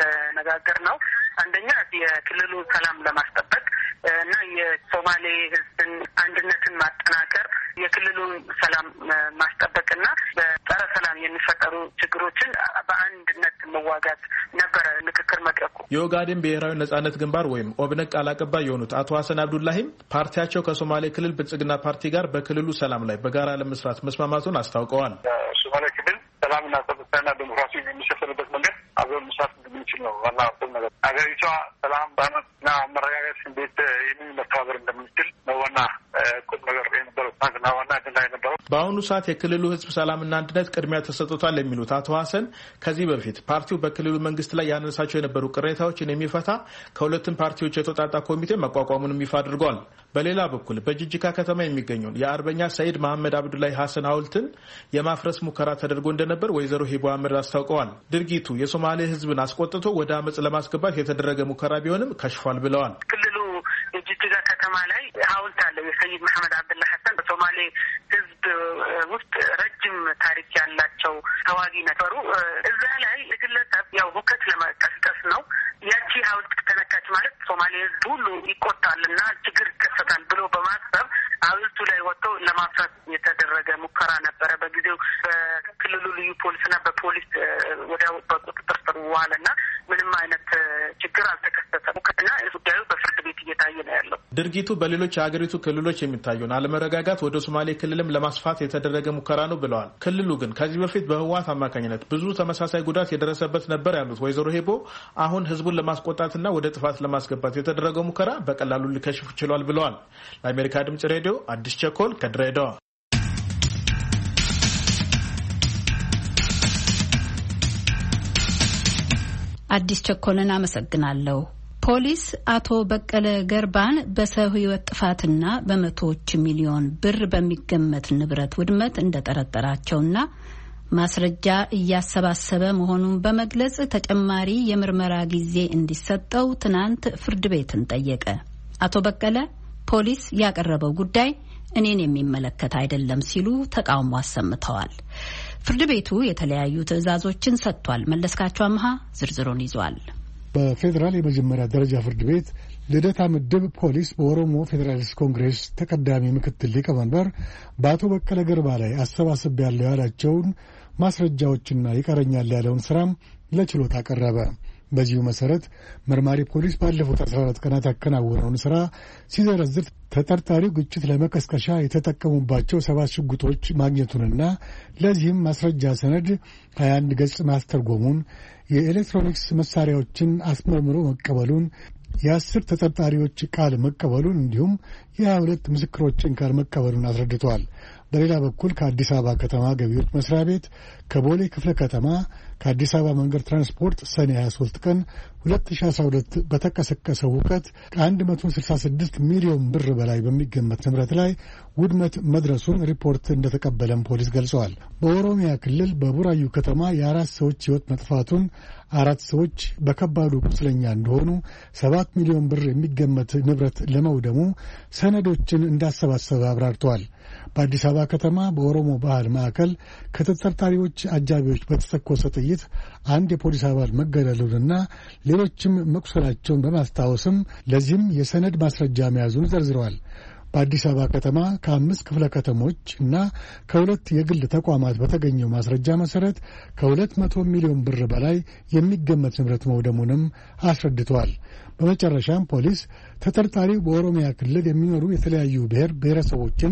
የተነጋገር ነው። አንደኛ የክልሉ ሰላም ለማስጠበቅ እና የሶማሌ ህዝብን አንድነትን ማጠናከር፣ የክልሉን ሰላም ማስጠበቅና በጸረ ሰላም የሚፈጠሩ ችግሮችን በአንድነት መዋጋት ነበረ ምክክር መድረኩ። የኦጋዴን ብሔራዊ ነጻነት ግንባር ወይም ኦብነግ ቃል አቀባይ የሆኑት አቶ ሀሰን አብዱላሂም ፓርቲያቸው ከሶማሌ ክልል ብልጽግና ፓርቲ ጋር በክልሉ ሰላም ላይ በጋራ ለመስራት መስማማቱን አስታውቀዋል። ሶማሌ ክልል ሰላምና ጸጥታና ዲሞክራሲ የሚሰፍንበት መንገድ አብረን መስራት እንደምንችል ነው ዋና ቁም ነገር። ሀገሪቷ ሰላም በአመትና መረጋጋት እንዴት ይህንን መተባበር እንደምንችል ነው ዋና ቁም ነገር የነበረው ትናንትና ዋና አጀንዳ የነበረው። በአሁኑ ሰዓት የክልሉ ህዝብ ሰላምና አንድነት ቅድሚያ ተሰጥቶታል የሚሉት አቶ ሀሰን ከዚህ በፊት ፓርቲው በክልሉ መንግስት ላይ ያነሳቸው የነበሩ ቅሬታዎችን የሚፈታ ከሁለቱም ፓርቲዎች የተውጣጣ ኮሚቴ መቋቋሙንም ይፋ አድርጓል። በሌላ በኩል በጅጅጋ ከተማ የሚገኘውን የአርበኛ ሰይድ መሐመድ አብዱላይ ሀሰን ሐውልትን የማፍረስ ሙከራ ተደርጎ እንደነበር ወይዘሮ ሂቦ አህመድ አስታውቀዋል። ድርጊቱ የሶማሌ ህዝብን አስቆጥቶ ወደ አመጽ ለማስገባት የተደረገ ሙከራ ቢሆንም ከሽፏል ብለዋል። ክልሉ የጅጅጋ ከተማ ላይ ሐውልት አለ የሰይድ መሐመድ አብዱላይ ሀሰን በሶማሌ ህዝብ ውስጥ ረጅም ታሪክ ያላቸው ተዋጊ ነበሩ። እዛ ላይ ግለሰብ ያው ሁከት ለመቀስቀስ ነው። ያቺ ሐውልት ተነካች ማለት ሶማሌ ህዝብ ሁሉ ይቆጣልና ችግር ይከሰታል ብሎ በማሰብ ሐውልቱ ላይ ወጥተው ለማፍረስ የተደረገ ሙከራ ነበረ። በጊዜው በክልሉ ልዩ ፖሊስና በፖሊስ ወደ በቁጥጥር ስር ዋለና ምንም አይነት ችግር አልተከሰተም እና ጉዳዩ በፍርድ ቤት እየታየ ነው ያለው። ድርጊቱ በሌሎች የሀገሪቱ ክልሎች የሚታየውን አለመረጋጋት ወደ ሶማሌ ክልልም ለማስፋት የተደረገ ሙከራ ነው ብለዋል። ክልሉ ግን ከዚህ በፊት በህወሓት አማካኝነት ብዙ ተመሳሳይ ጉዳት የደረሰበት ነበር ያሉት ወይዘሮ ሄቦ አሁን ህዝቡን ለማስቆጣትና ወደ ጥፋት ለማስገባት የተደረገው ሙከራ በቀላሉ ሊከሽፍ ችሏል ብለዋል። ለአሜሪካ ድምጽ ሬዲዮ አዲስ ቸኮል ከድሬዳዋ። አዲስ ቸኮልን አመሰግናለሁ። ፖሊስ አቶ በቀለ ገርባን በሰው ህይወት ጥፋትና በመቶዎች ሚሊዮን ብር በሚገመት ንብረት ውድመት እንደጠረጠራቸውና ማስረጃ እያሰባሰበ መሆኑን በመግለጽ ተጨማሪ የምርመራ ጊዜ እንዲሰጠው ትናንት ፍርድ ቤትን ጠየቀ። አቶ በቀለ ፖሊስ ያቀረበው ጉዳይ እኔን የሚመለከት አይደለም ሲሉ ተቃውሞ አሰምተዋል። ፍርድ ቤቱ የተለያዩ ትዕዛዞችን ሰጥቷል። መለስካቸው አምሃ ዝርዝሩን ይዟል። በፌዴራል የመጀመሪያ ደረጃ ፍርድ ቤት ልደታ ምድብ ፖሊስ በኦሮሞ ፌዴራሊስት ኮንግሬስ ተቀዳሚ ምክትል ሊቀመንበር በአቶ በቀለ ገርባ ላይ አሰባስብ ያለው ያላቸውን ማስረጃዎችና ይቀረኛል ያለውን ስራም ለችሎት አቀረበ። በዚሁ መሰረት መርማሪ ፖሊስ ባለፉት አስራ አራት ቀናት ያከናወነውን ስራ ሲዘረዝር ተጠርጣሪው ግጭት ለመቀስቀሻ የተጠቀሙባቸው ሰባት ሽጉጦች ማግኘቱንና ለዚህም ማስረጃ ሰነድ ሀያ አንድ ገጽ ማስተርጎሙን፣ የኤሌክትሮኒክስ መሳሪያዎችን አስመርምሮ መቀበሉን፣ የአስር ተጠርጣሪዎች ቃል መቀበሉን እንዲሁም የሀያ ሁለት ምስክሮችን ቃል መቀበሉን አስረድተዋል። በሌላ በኩል ከአዲስ አበባ ከተማ ገቢዎች መስሪያ ቤት፣ ከቦሌ ክፍለ ከተማ፣ ከአዲስ አበባ መንገድ ትራንስፖርት ሰኔ ሀያ ሶስት ቀን ሁለት ሺህ አስራ ሁለት በተቀሰቀሰው ሁከት ከአንድ መቶ ስልሳ ስድስት ሚሊዮን ብር በላይ በሚገመት ንብረት ላይ ውድመት መድረሱን ሪፖርት እንደተቀበለም ፖሊስ ገልጸዋል። በኦሮሚያ ክልል በቡራዩ ከተማ የአራት ሰዎች ሕይወት መጥፋቱን፣ አራት ሰዎች በከባዱ ቁስለኛ እንደሆኑ፣ ሰባት ሚሊዮን ብር የሚገመት ንብረት ለመውደሙ ሰነዶችን እንዳሰባሰበ አብራርተዋል። በአዲስ አበባ ከተማ በኦሮሞ ባህል ማዕከል ከተጠርጣሪዎች አጃቢዎች በተተኮሰ ጥይት አንድ የፖሊስ አባል መገደሉንና ሌሎችም መቁሰላቸውን በማስታወስም ለዚህም የሰነድ ማስረጃ መያዙን ዘርዝረዋል። በአዲስ አበባ ከተማ ከአምስት ክፍለ ከተሞች እና ከሁለት የግል ተቋማት በተገኘው ማስረጃ መሰረት ከሁለት መቶ ሚሊዮን ብር በላይ የሚገመት ንብረት መውደሙንም አስረድተዋል። በመጨረሻም ፖሊስ ተጠርጣሪው በኦሮሚያ ክልል የሚኖሩ የተለያዩ ብሔር ብሔረሰቦችን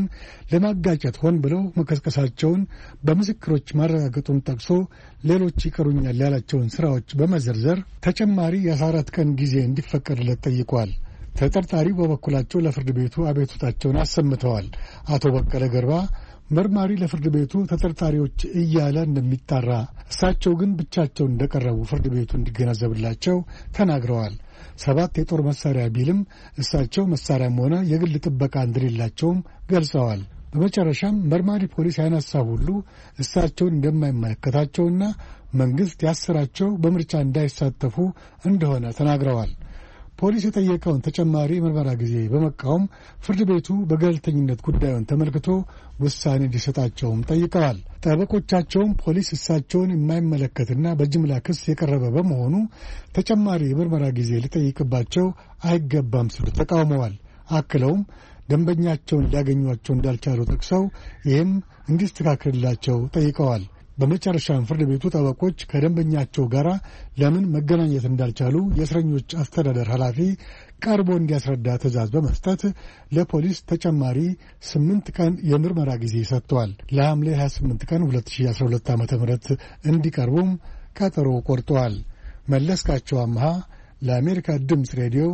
ለማጋጨት ሆን ብለው መቀስቀሳቸውን በምስክሮች ማረጋገጡን ጠቅሶ ሌሎች ይቀሩኛል ያላቸውን ስራዎች በመዘርዘር ተጨማሪ የአስራ አራት ቀን ጊዜ እንዲፈቀድለት ጠይቋል። ተጠርጣሪው በበኩላቸው ለፍርድ ቤቱ አቤቱታቸውን አሰምተዋል። አቶ በቀለ ገርባ መርማሪ ለፍርድ ቤቱ ተጠርጣሪዎች እያለ እንደሚጣራ፣ እሳቸው ግን ብቻቸውን እንደቀረቡ ፍርድ ቤቱ እንዲገነዘብላቸው ተናግረዋል። ሰባት የጦር መሳሪያ ቢልም እሳቸው መሳሪያም ሆነ የግል ጥበቃ እንደሌላቸውም ገልጸዋል። በመጨረሻም መርማሪ ፖሊስ ያነሳ ሁሉ እሳቸውን እንደማይመለከታቸውና መንግሥት ያሰራቸው በምርጫ እንዳይሳተፉ እንደሆነ ተናግረዋል። ፖሊስ የጠየቀውን ተጨማሪ ምርመራ ጊዜ በመቃወም ፍርድ ቤቱ በገለልተኝነት ጉዳዩን ተመልክቶ ውሳኔ እንዲሰጣቸውም ጠይቀዋል። ጠበቆቻቸውም ፖሊስ እሳቸውን የማይመለከትና በጅምላ ክስ የቀረበ በመሆኑ ተጨማሪ የምርመራ ጊዜ ሊጠይቅባቸው አይገባም ሲሉ ተቃውመዋል። አክለውም ደንበኛቸውን ሊያገኟቸው እንዳልቻሉ ጠቅሰው ይህም እንዲስተካከልላቸው ጠይቀዋል። በመጨረሻም ፍርድ ቤቱ ጠበቆች ከደንበኛቸው ጋር ለምን መገናኘት እንዳልቻሉ የእስረኞች አስተዳደር ኃላፊ ቀርቦ እንዲያስረዳ ትዕዛዝ በመስጠት ለፖሊስ ተጨማሪ ስምንት ቀን የምርመራ ጊዜ ሰጥተዋል። ለሐምሌ ሀያ ስምንት ቀን ሁለት ሺህ አስራ ሁለት ዓ ም እንዲቀርቡም ቀጠሮ ቆርጠዋል። መለስካቸው አምሃ ለአሜሪካ ድምፅ ሬዲዮ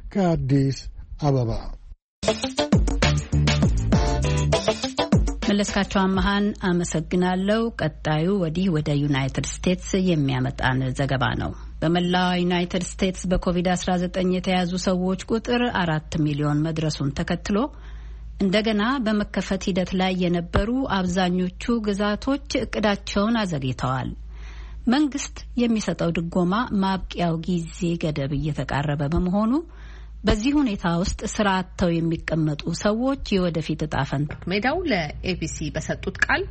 ከአዲስ አበባ። መለስካቸው አመሃን አመሰግናለሁ። ቀጣዩ ወዲህ ወደ ዩናይትድ ስቴትስ የሚያመጣን ዘገባ ነው። በመላው ዩናይትድ ስቴትስ በኮቪድ አስራ ዘጠኝ የተያዙ ሰዎች ቁጥር አራት ሚሊዮን መድረሱን ተከትሎ እንደገና በመከፈት ሂደት ላይ የነበሩ አብዛኞቹ ግዛቶች እቅዳቸውን አዘግይተዋል። መንግስት የሚሰጠው ድጎማ ማብቂያው ጊዜ ገደብ እየተቃረበ በመሆኑ በዚህ ሁኔታ ውስጥ ስራ አጥተው የሚቀመጡ ሰዎች የወደፊት እጣ ፈንታ ሜዳው ለኤቢሲ በሰጡት ቃል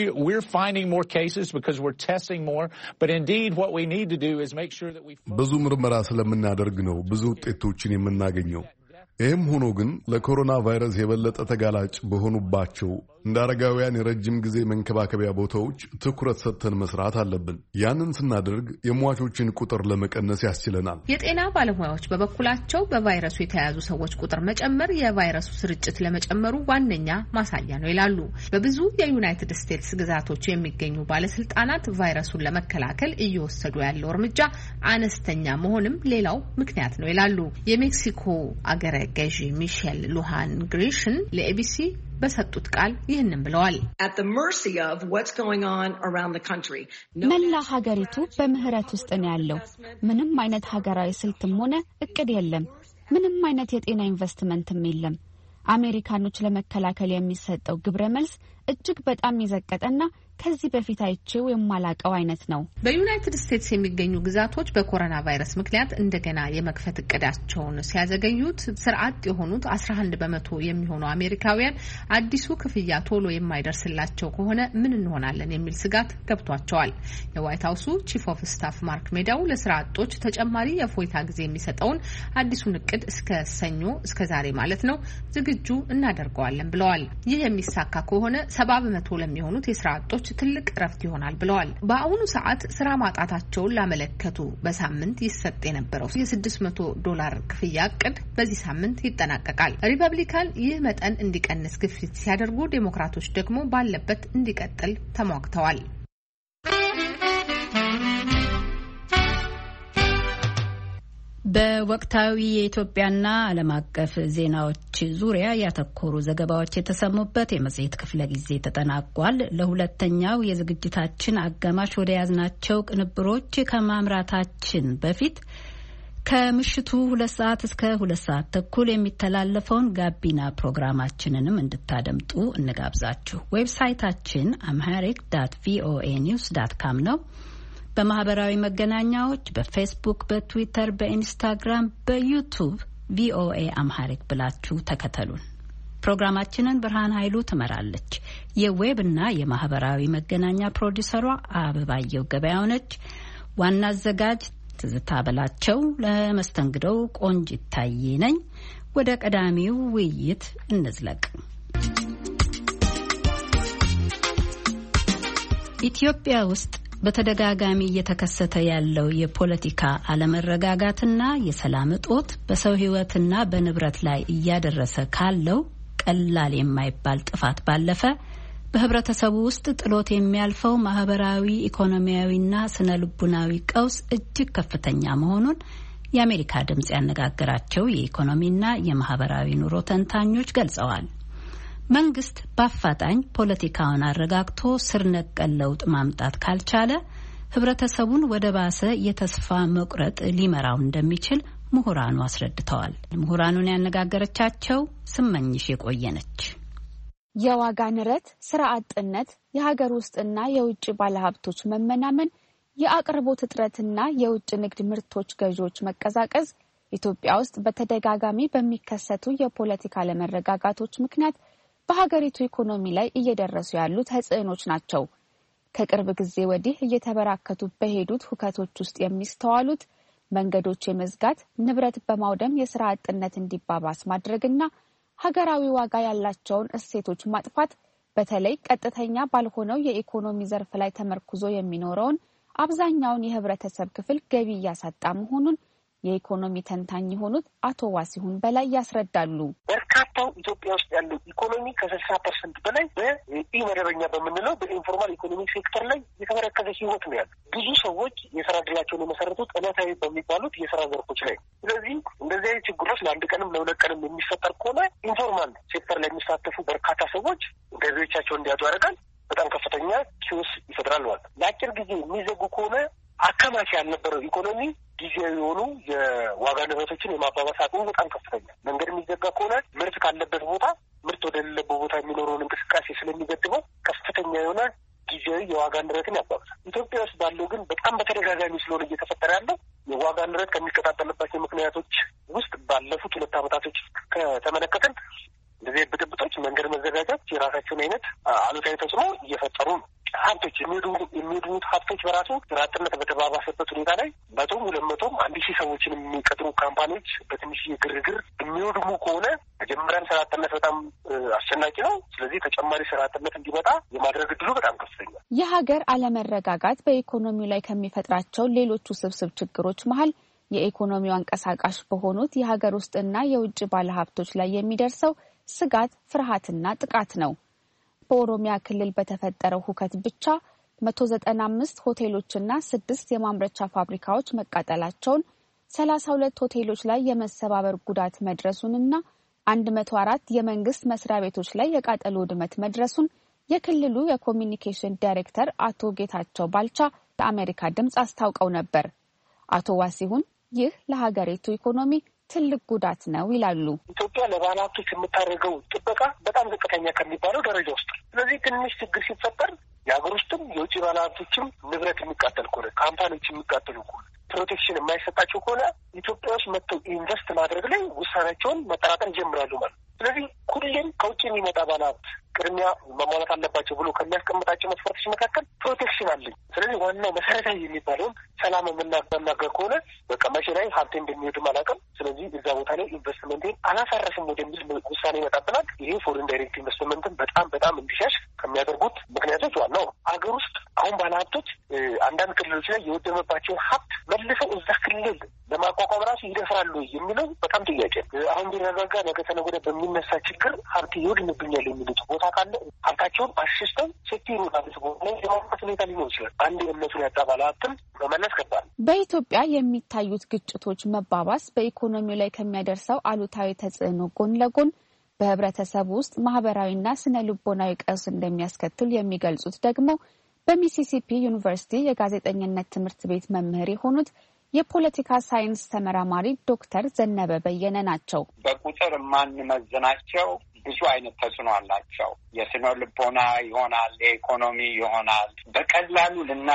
ብዙ ምርመራ ስለምናደርግ ነው ብዙ ውጤቶችን የምናገኘው። ይህም ሆኖ ግን ለኮሮና ቫይረስ የበለጠ ተጋላጭ በሆኑባቸው እንደ አረጋውያን የረጅም ጊዜ መንከባከቢያ ቦታዎች ትኩረት ሰጥተን መስራት አለብን። ያንን ስናደርግ የሟቾችን ቁጥር ለመቀነስ ያስችለናል። የጤና ባለሙያዎች በበኩላቸው በቫይረሱ የተያዙ ሰዎች ቁጥር መጨመር የቫይረሱ ስርጭት ለመጨመሩ ዋነኛ ማሳያ ነው ይላሉ። በብዙ የዩናይትድ ስቴትስ ግዛቶች የሚገኙ ባለስልጣናት ቫይረሱን ለመከላከል እየወሰዱ ያለው እርምጃ አነስተኛ መሆንም ሌላው ምክንያት ነው ይላሉ። የሜክሲኮ አገረ ገዢ ሚሼል ሉሃን ግሪሽን ለኤቢሲ በሰጡት ቃል ይህንን ብለዋል። መላ ሀገሪቱ በምህረት ውስጥ ነው ያለው። ምንም አይነት ሀገራዊ ስልትም ሆነ እቅድ የለም። ምንም አይነት የጤና ኢንቨስትመንትም የለም። አሜሪካኖች ለመከላከል የሚሰጠው ግብረ መልስ እጅግ በጣም የዘቀጠና ከዚህ በፊት አይቼው የማላቀው አይነት ነው። በዩናይትድ ስቴትስ የሚገኙ ግዛቶች በኮሮና ቫይረስ ምክንያት እንደገና የመክፈት እቅዳቸውን ሲያዘገዩት ስርዓት የሆኑት አስራ አንድ በመቶ የሚሆኑ አሜሪካውያን አዲሱ ክፍያ ቶሎ የማይደርስላቸው ከሆነ ምን እንሆናለን የሚል ስጋት ገብቷቸዋል። የዋይት ሀውሱ ቺፍ ኦፍ ስታፍ ማርክ ሜዳው ለስራ አጦች ተጨማሪ የፎይታ ጊዜ የሚሰጠውን አዲሱን እቅድ እስከ ሰኞ እስከ ዛሬ ማለት ነው ዝግጁ እናደርገዋለን ብለዋል። ይህ የሚሳካ ከሆነ ሰባ በመቶ ለሚሆኑት የስራ አጦች ትልቅ እረፍት ይሆናል ብለዋል። በአሁኑ ሰዓት ስራ ማጣታቸውን ላመለከቱ በሳምንት ይሰጥ የነበረው የስድስት መቶ ዶላር ክፍያ እቅድ በዚህ ሳምንት ይጠናቀቃል። ሪፐብሊካን ይህ መጠን እንዲቀንስ ግፊት ሲያደርጉ፣ ዴሞክራቶች ደግሞ ባለበት እንዲቀጥል ተሟግተዋል። በወቅታዊ የኢትዮጵያና ዓለም አቀፍ ዜናዎች ዙሪያ ያተኮሩ ዘገባዎች የተሰሙበት የመጽሔት ክፍለ ጊዜ ተጠናቋል። ለሁለተኛው የዝግጅታችን አጋማሽ ወደ ያዝናቸው ቅንብሮች ከማምራታችን በፊት ከምሽቱ ሁለት ሰዓት እስከ ሁለት ሰዓት ተኩል የሚተላለፈውን ጋቢና ፕሮግራማችንንም እንድታደምጡ እንጋብዛችሁ። ዌብሳይታችን አምሃሪክ ዳት ቪኦኤ ኒውስ ዳት ካም ነው። በማህበራዊ መገናኛዎች በፌስቡክ፣ በትዊተር፣ በኢንስታግራም፣ በዩቱብ ቪኦኤ አምሃሪክ ብላችሁ ተከተሉን። ፕሮግራማችንን ብርሃን ኃይሉ ትመራለች። የዌብ እና የማህበራዊ መገናኛ ፕሮዲውሰሯ አበባየው ገበያው ነች። ዋና አዘጋጅ ትዝታ በላቸው፣ ለመስተንግዶው ቆንጅ ይታይ ነኝ። ወደ ቀዳሚው ውይይት እንዝለቅ። ኢትዮጵያ ውስጥ በተደጋጋሚ እየተከሰተ ያለው የፖለቲካ አለመረጋጋትና የሰላም እጦት በሰው ሕይወትና በንብረት ላይ እያደረሰ ካለው ቀላል የማይባል ጥፋት ባለፈ በህብረተሰቡ ውስጥ ጥሎት የሚያልፈው ማህበራዊ፣ ኢኮኖሚያዊና ስነ ልቡናዊ ቀውስ እጅግ ከፍተኛ መሆኑን የአሜሪካ ድምጽ ያነጋገራቸው የኢኮኖሚና የማህበራዊ ኑሮ ተንታኞች ገልጸዋል። መንግስት በአፋጣኝ ፖለቲካውን አረጋግቶ ስር ነቀል ለውጥ ማምጣት ካልቻለ ህብረተሰቡን ወደ ባሰ የተስፋ መቁረጥ ሊመራው እንደሚችል ምሁራኑ አስረድተዋል። ምሁራኑን ያነጋገረቻቸው ስመኝሽ የቆየነች። የዋጋ ንረት፣ ስራ አጥነት፣ የሀገር ውስጥና የውጭ ባለሀብቶች መመናመን፣ የአቅርቦት እጥረትና የውጭ ንግድ ምርቶች ገዢዎች መቀዛቀዝ ኢትዮጵያ ውስጥ በተደጋጋሚ በሚከሰቱ የፖለቲካ አለመረጋጋቶች ምክንያት በሀገሪቱ ኢኮኖሚ ላይ እየደረሱ ያሉ ተጽዕኖች ናቸው። ከቅርብ ጊዜ ወዲህ እየተበራከቱ በሄዱት ሁከቶች ውስጥ የሚስተዋሉት መንገዶች የመዝጋት፣ ንብረት በማውደም የስራ አጥነት እንዲባባስ ማድረግና ሀገራዊ ዋጋ ያላቸውን እሴቶች ማጥፋት በተለይ ቀጥተኛ ባልሆነው የኢኮኖሚ ዘርፍ ላይ ተመርኩዞ የሚኖረውን አብዛኛውን የህብረተሰብ ክፍል ገቢ እያሳጣ መሆኑን የኢኮኖሚ ተንታኝ የሆኑት አቶ ዋሲሁን በላይ ያስረዳሉ። በርካታው ኢትዮጵያ ውስጥ ያለው ኢኮኖሚ ከስልሳ ፐርሰንት በላይ በኢ መደበኛ በምንለው በኢንፎርማል ኢኮኖሚ ሴክተር ላይ የተመረከዘ ህይወት ነው ያለው። ብዙ ሰዎች የስራ እድላቸውን የመሰረቱት ዕለታዊ በሚባሉት የስራ ዘርፎች ላይ። ስለዚህ እንደዚህ አይነት ችግሮች ለአንድ ቀንም ለሁለት ቀንም የሚፈጠር ከሆነ ኢንፎርማል ሴክተር ላይ የሚሳተፉ በርካታ ሰዎች ገቢዎቻቸውን እንዲያጡ ያደርጋል። በጣም ከፍተኛ ኪዮስ ይፈጥራል ማለት። ለአጭር ጊዜ የሚዘጉ ከሆነ አካማች ያልነበረው ኢኮኖሚ ጊዜያዊ የሆኑ የዋጋ ንረቶችን የማባባስ አቅሙ በጣም ከፍተኛ። መንገድ የሚዘጋ ከሆነ ምርት ካለበት ቦታ ምርት ወደሌለበት ቦታ የሚኖረውን እንቅስቃሴ ስለሚገድበው ከፍተኛ የሆነ ጊዜያዊ የዋጋ ንረትን ያባባሳል። ኢትዮጵያ ውስጥ ባለው ግን በጣም በተደጋጋሚ ስለሆነ እየተፈጠረ ያለው የዋጋ ንረት ከሚቀጣጠልባቸው ምክንያቶች ውስጥ ባለፉት ሁለት ዓመታቶች ከተመለከትን እንደዚህ ብጥብጦች፣ መንገድ መዘጋጃት የራሳቸውን አይነት አሉታዊ ተጽዕኖ እየፈጠሩ ነው። ሀብቶች የሚሄዱት ሀብቶች በራሱ ስራ አጥነት በተባባሰበት ሁኔታ ላይ መቶም ሁለት መቶም አንድ ሺህ ሰዎችን የሚቀጥሩ ካምፓኒዎች በትንሽ ግርግር የሚወድሙ ከሆነ መጀመሪያም ስራ አጥነት በጣም አስጨናቂ ነው። ስለዚህ ተጨማሪ ስራ አጥነት እንዲመጣ የማድረግ እድሉ በጣም ከፍተኛ። የሀገር አለመረጋጋት በኢኮኖሚው ላይ ከሚፈጥራቸው ሌሎች ውስብስብ ችግሮች መሀል የኢኮኖሚው አንቀሳቃሽ በሆኑት የሀገር ውስጥና የውጭ ባለሀብቶች ላይ የሚደርሰው ስጋት፣ ፍርሃትና ጥቃት ነው። በኦሮሚያ ክልል በተፈጠረው ሁከት ብቻ መቶ ዘጠና አምስት ሆቴሎችና ስድስት የማምረቻ ፋብሪካዎች መቃጠላቸውን፣ ሰላሳ ሁለት ሆቴሎች ላይ የመሰባበር ጉዳት መድረሱንና አንድ መቶ አራት የመንግስት መስሪያ ቤቶች ላይ የቃጠሎ ውድመት መድረሱን የክልሉ የኮሚኒኬሽን ዳይሬክተር አቶ ጌታቸው ባልቻ ለአሜሪካ ድምጽ አስታውቀው ነበር። አቶ ዋሲሁን ይህ ለሀገሪቱ ኢኮኖሚ ትልቅ ጉዳት ነው ይላሉ። ኢትዮጵያ ለባለ ሀብቶች የምታደርገው ጥበቃ በጣም ዝቅተኛ ከሚባለው ደረጃ ውስጥ። ስለዚህ ትንሽ ችግር ሲፈጠር የሀገር ውስጥም የውጭ ባለ ሀብቶችም ንብረት የሚቃጠል ከሆነ ካምፓኒዎች የሚቃጠሉ ከሆነ ፕሮቴክሽን የማይሰጣቸው ከሆነ ኢትዮጵያ ውስጥ መጥተው ኢንቨስት ማድረግ ላይ ውሳኔያቸውን መጠራጠር ይጀምራሉ ማለት። ስለዚህ ሁሌም ከውጭ የሚመጣ ባለ ሀብት ቅድሚያ መሟላት አለባቸው ብሎ ከሚያስቀምጣቸው መስፈርቶች መካከል ፕሮቴክሽን አለኝ። ስለዚህ ዋናው መሰረታዊ የሚባለውን ሰላም የምናናገር ከሆነ በቃ መቼ ላይ ሀብቴ እንደሚሄዱ አላውቅም። ስለዚህ እዛ ቦታ ላይ ኢንቨስትመንቴን አላሳረፍም ወደሚል ውሳኔ ይመጣብናል። ይሄ ፎሬን ዳይሬክት ኢንቨስትመንትን በጣም በጣም እንዲሻሽ ከሚያደርጉት ምክንያቶች ዋናው አገር ውስጥ አሁን ባለሀብቶች አንዳንድ ክልሎች ላይ የወደመባቸውን ሀብት መልሰው እዛ ክልል ለማቋቋም ራሱ ይደፍራሉ የሚለው በጣም ጥያቄ። አሁን ቢረጋጋ ነገ ተነገ ወዲያ በሚነሳ ችግር ሀብት ይወድምብኛል የሚሉት ቦታ ካለ ሀብታቸውን አሽስተው ሴኪሩ ማለት ቦታ ላይ የማውጣት ሁኔታ ሊኖር ይችላል። አንድ እምነቱን ያጣ ባለሀብትም መመለስ ከባድ። በኢትዮጵያ የሚታዩት ግጭቶች መባባስ በኢኮኖሚው ላይ ከሚያደርሰው አሉታዊ ተጽዕኖ ጎን ለጎን በህብረተሰቡ ውስጥ ማህበራዊና ስነ ልቦናዊ ቀውስ እንደሚያስከትል የሚገልጹት ደግሞ በሚሲሲፒ ዩኒቨርሲቲ የጋዜጠኝነት ትምህርት ቤት መምህር የሆኑት የፖለቲካ ሳይንስ ተመራማሪ ዶክተር ዘነበ በየነ ናቸው። በቁጥር የማንመዝናቸው ብዙ አይነት ተጽዕኖ አላቸው። የስነ ልቦና ይሆናል፣ የኢኮኖሚ ይሆናል። በቀላሉ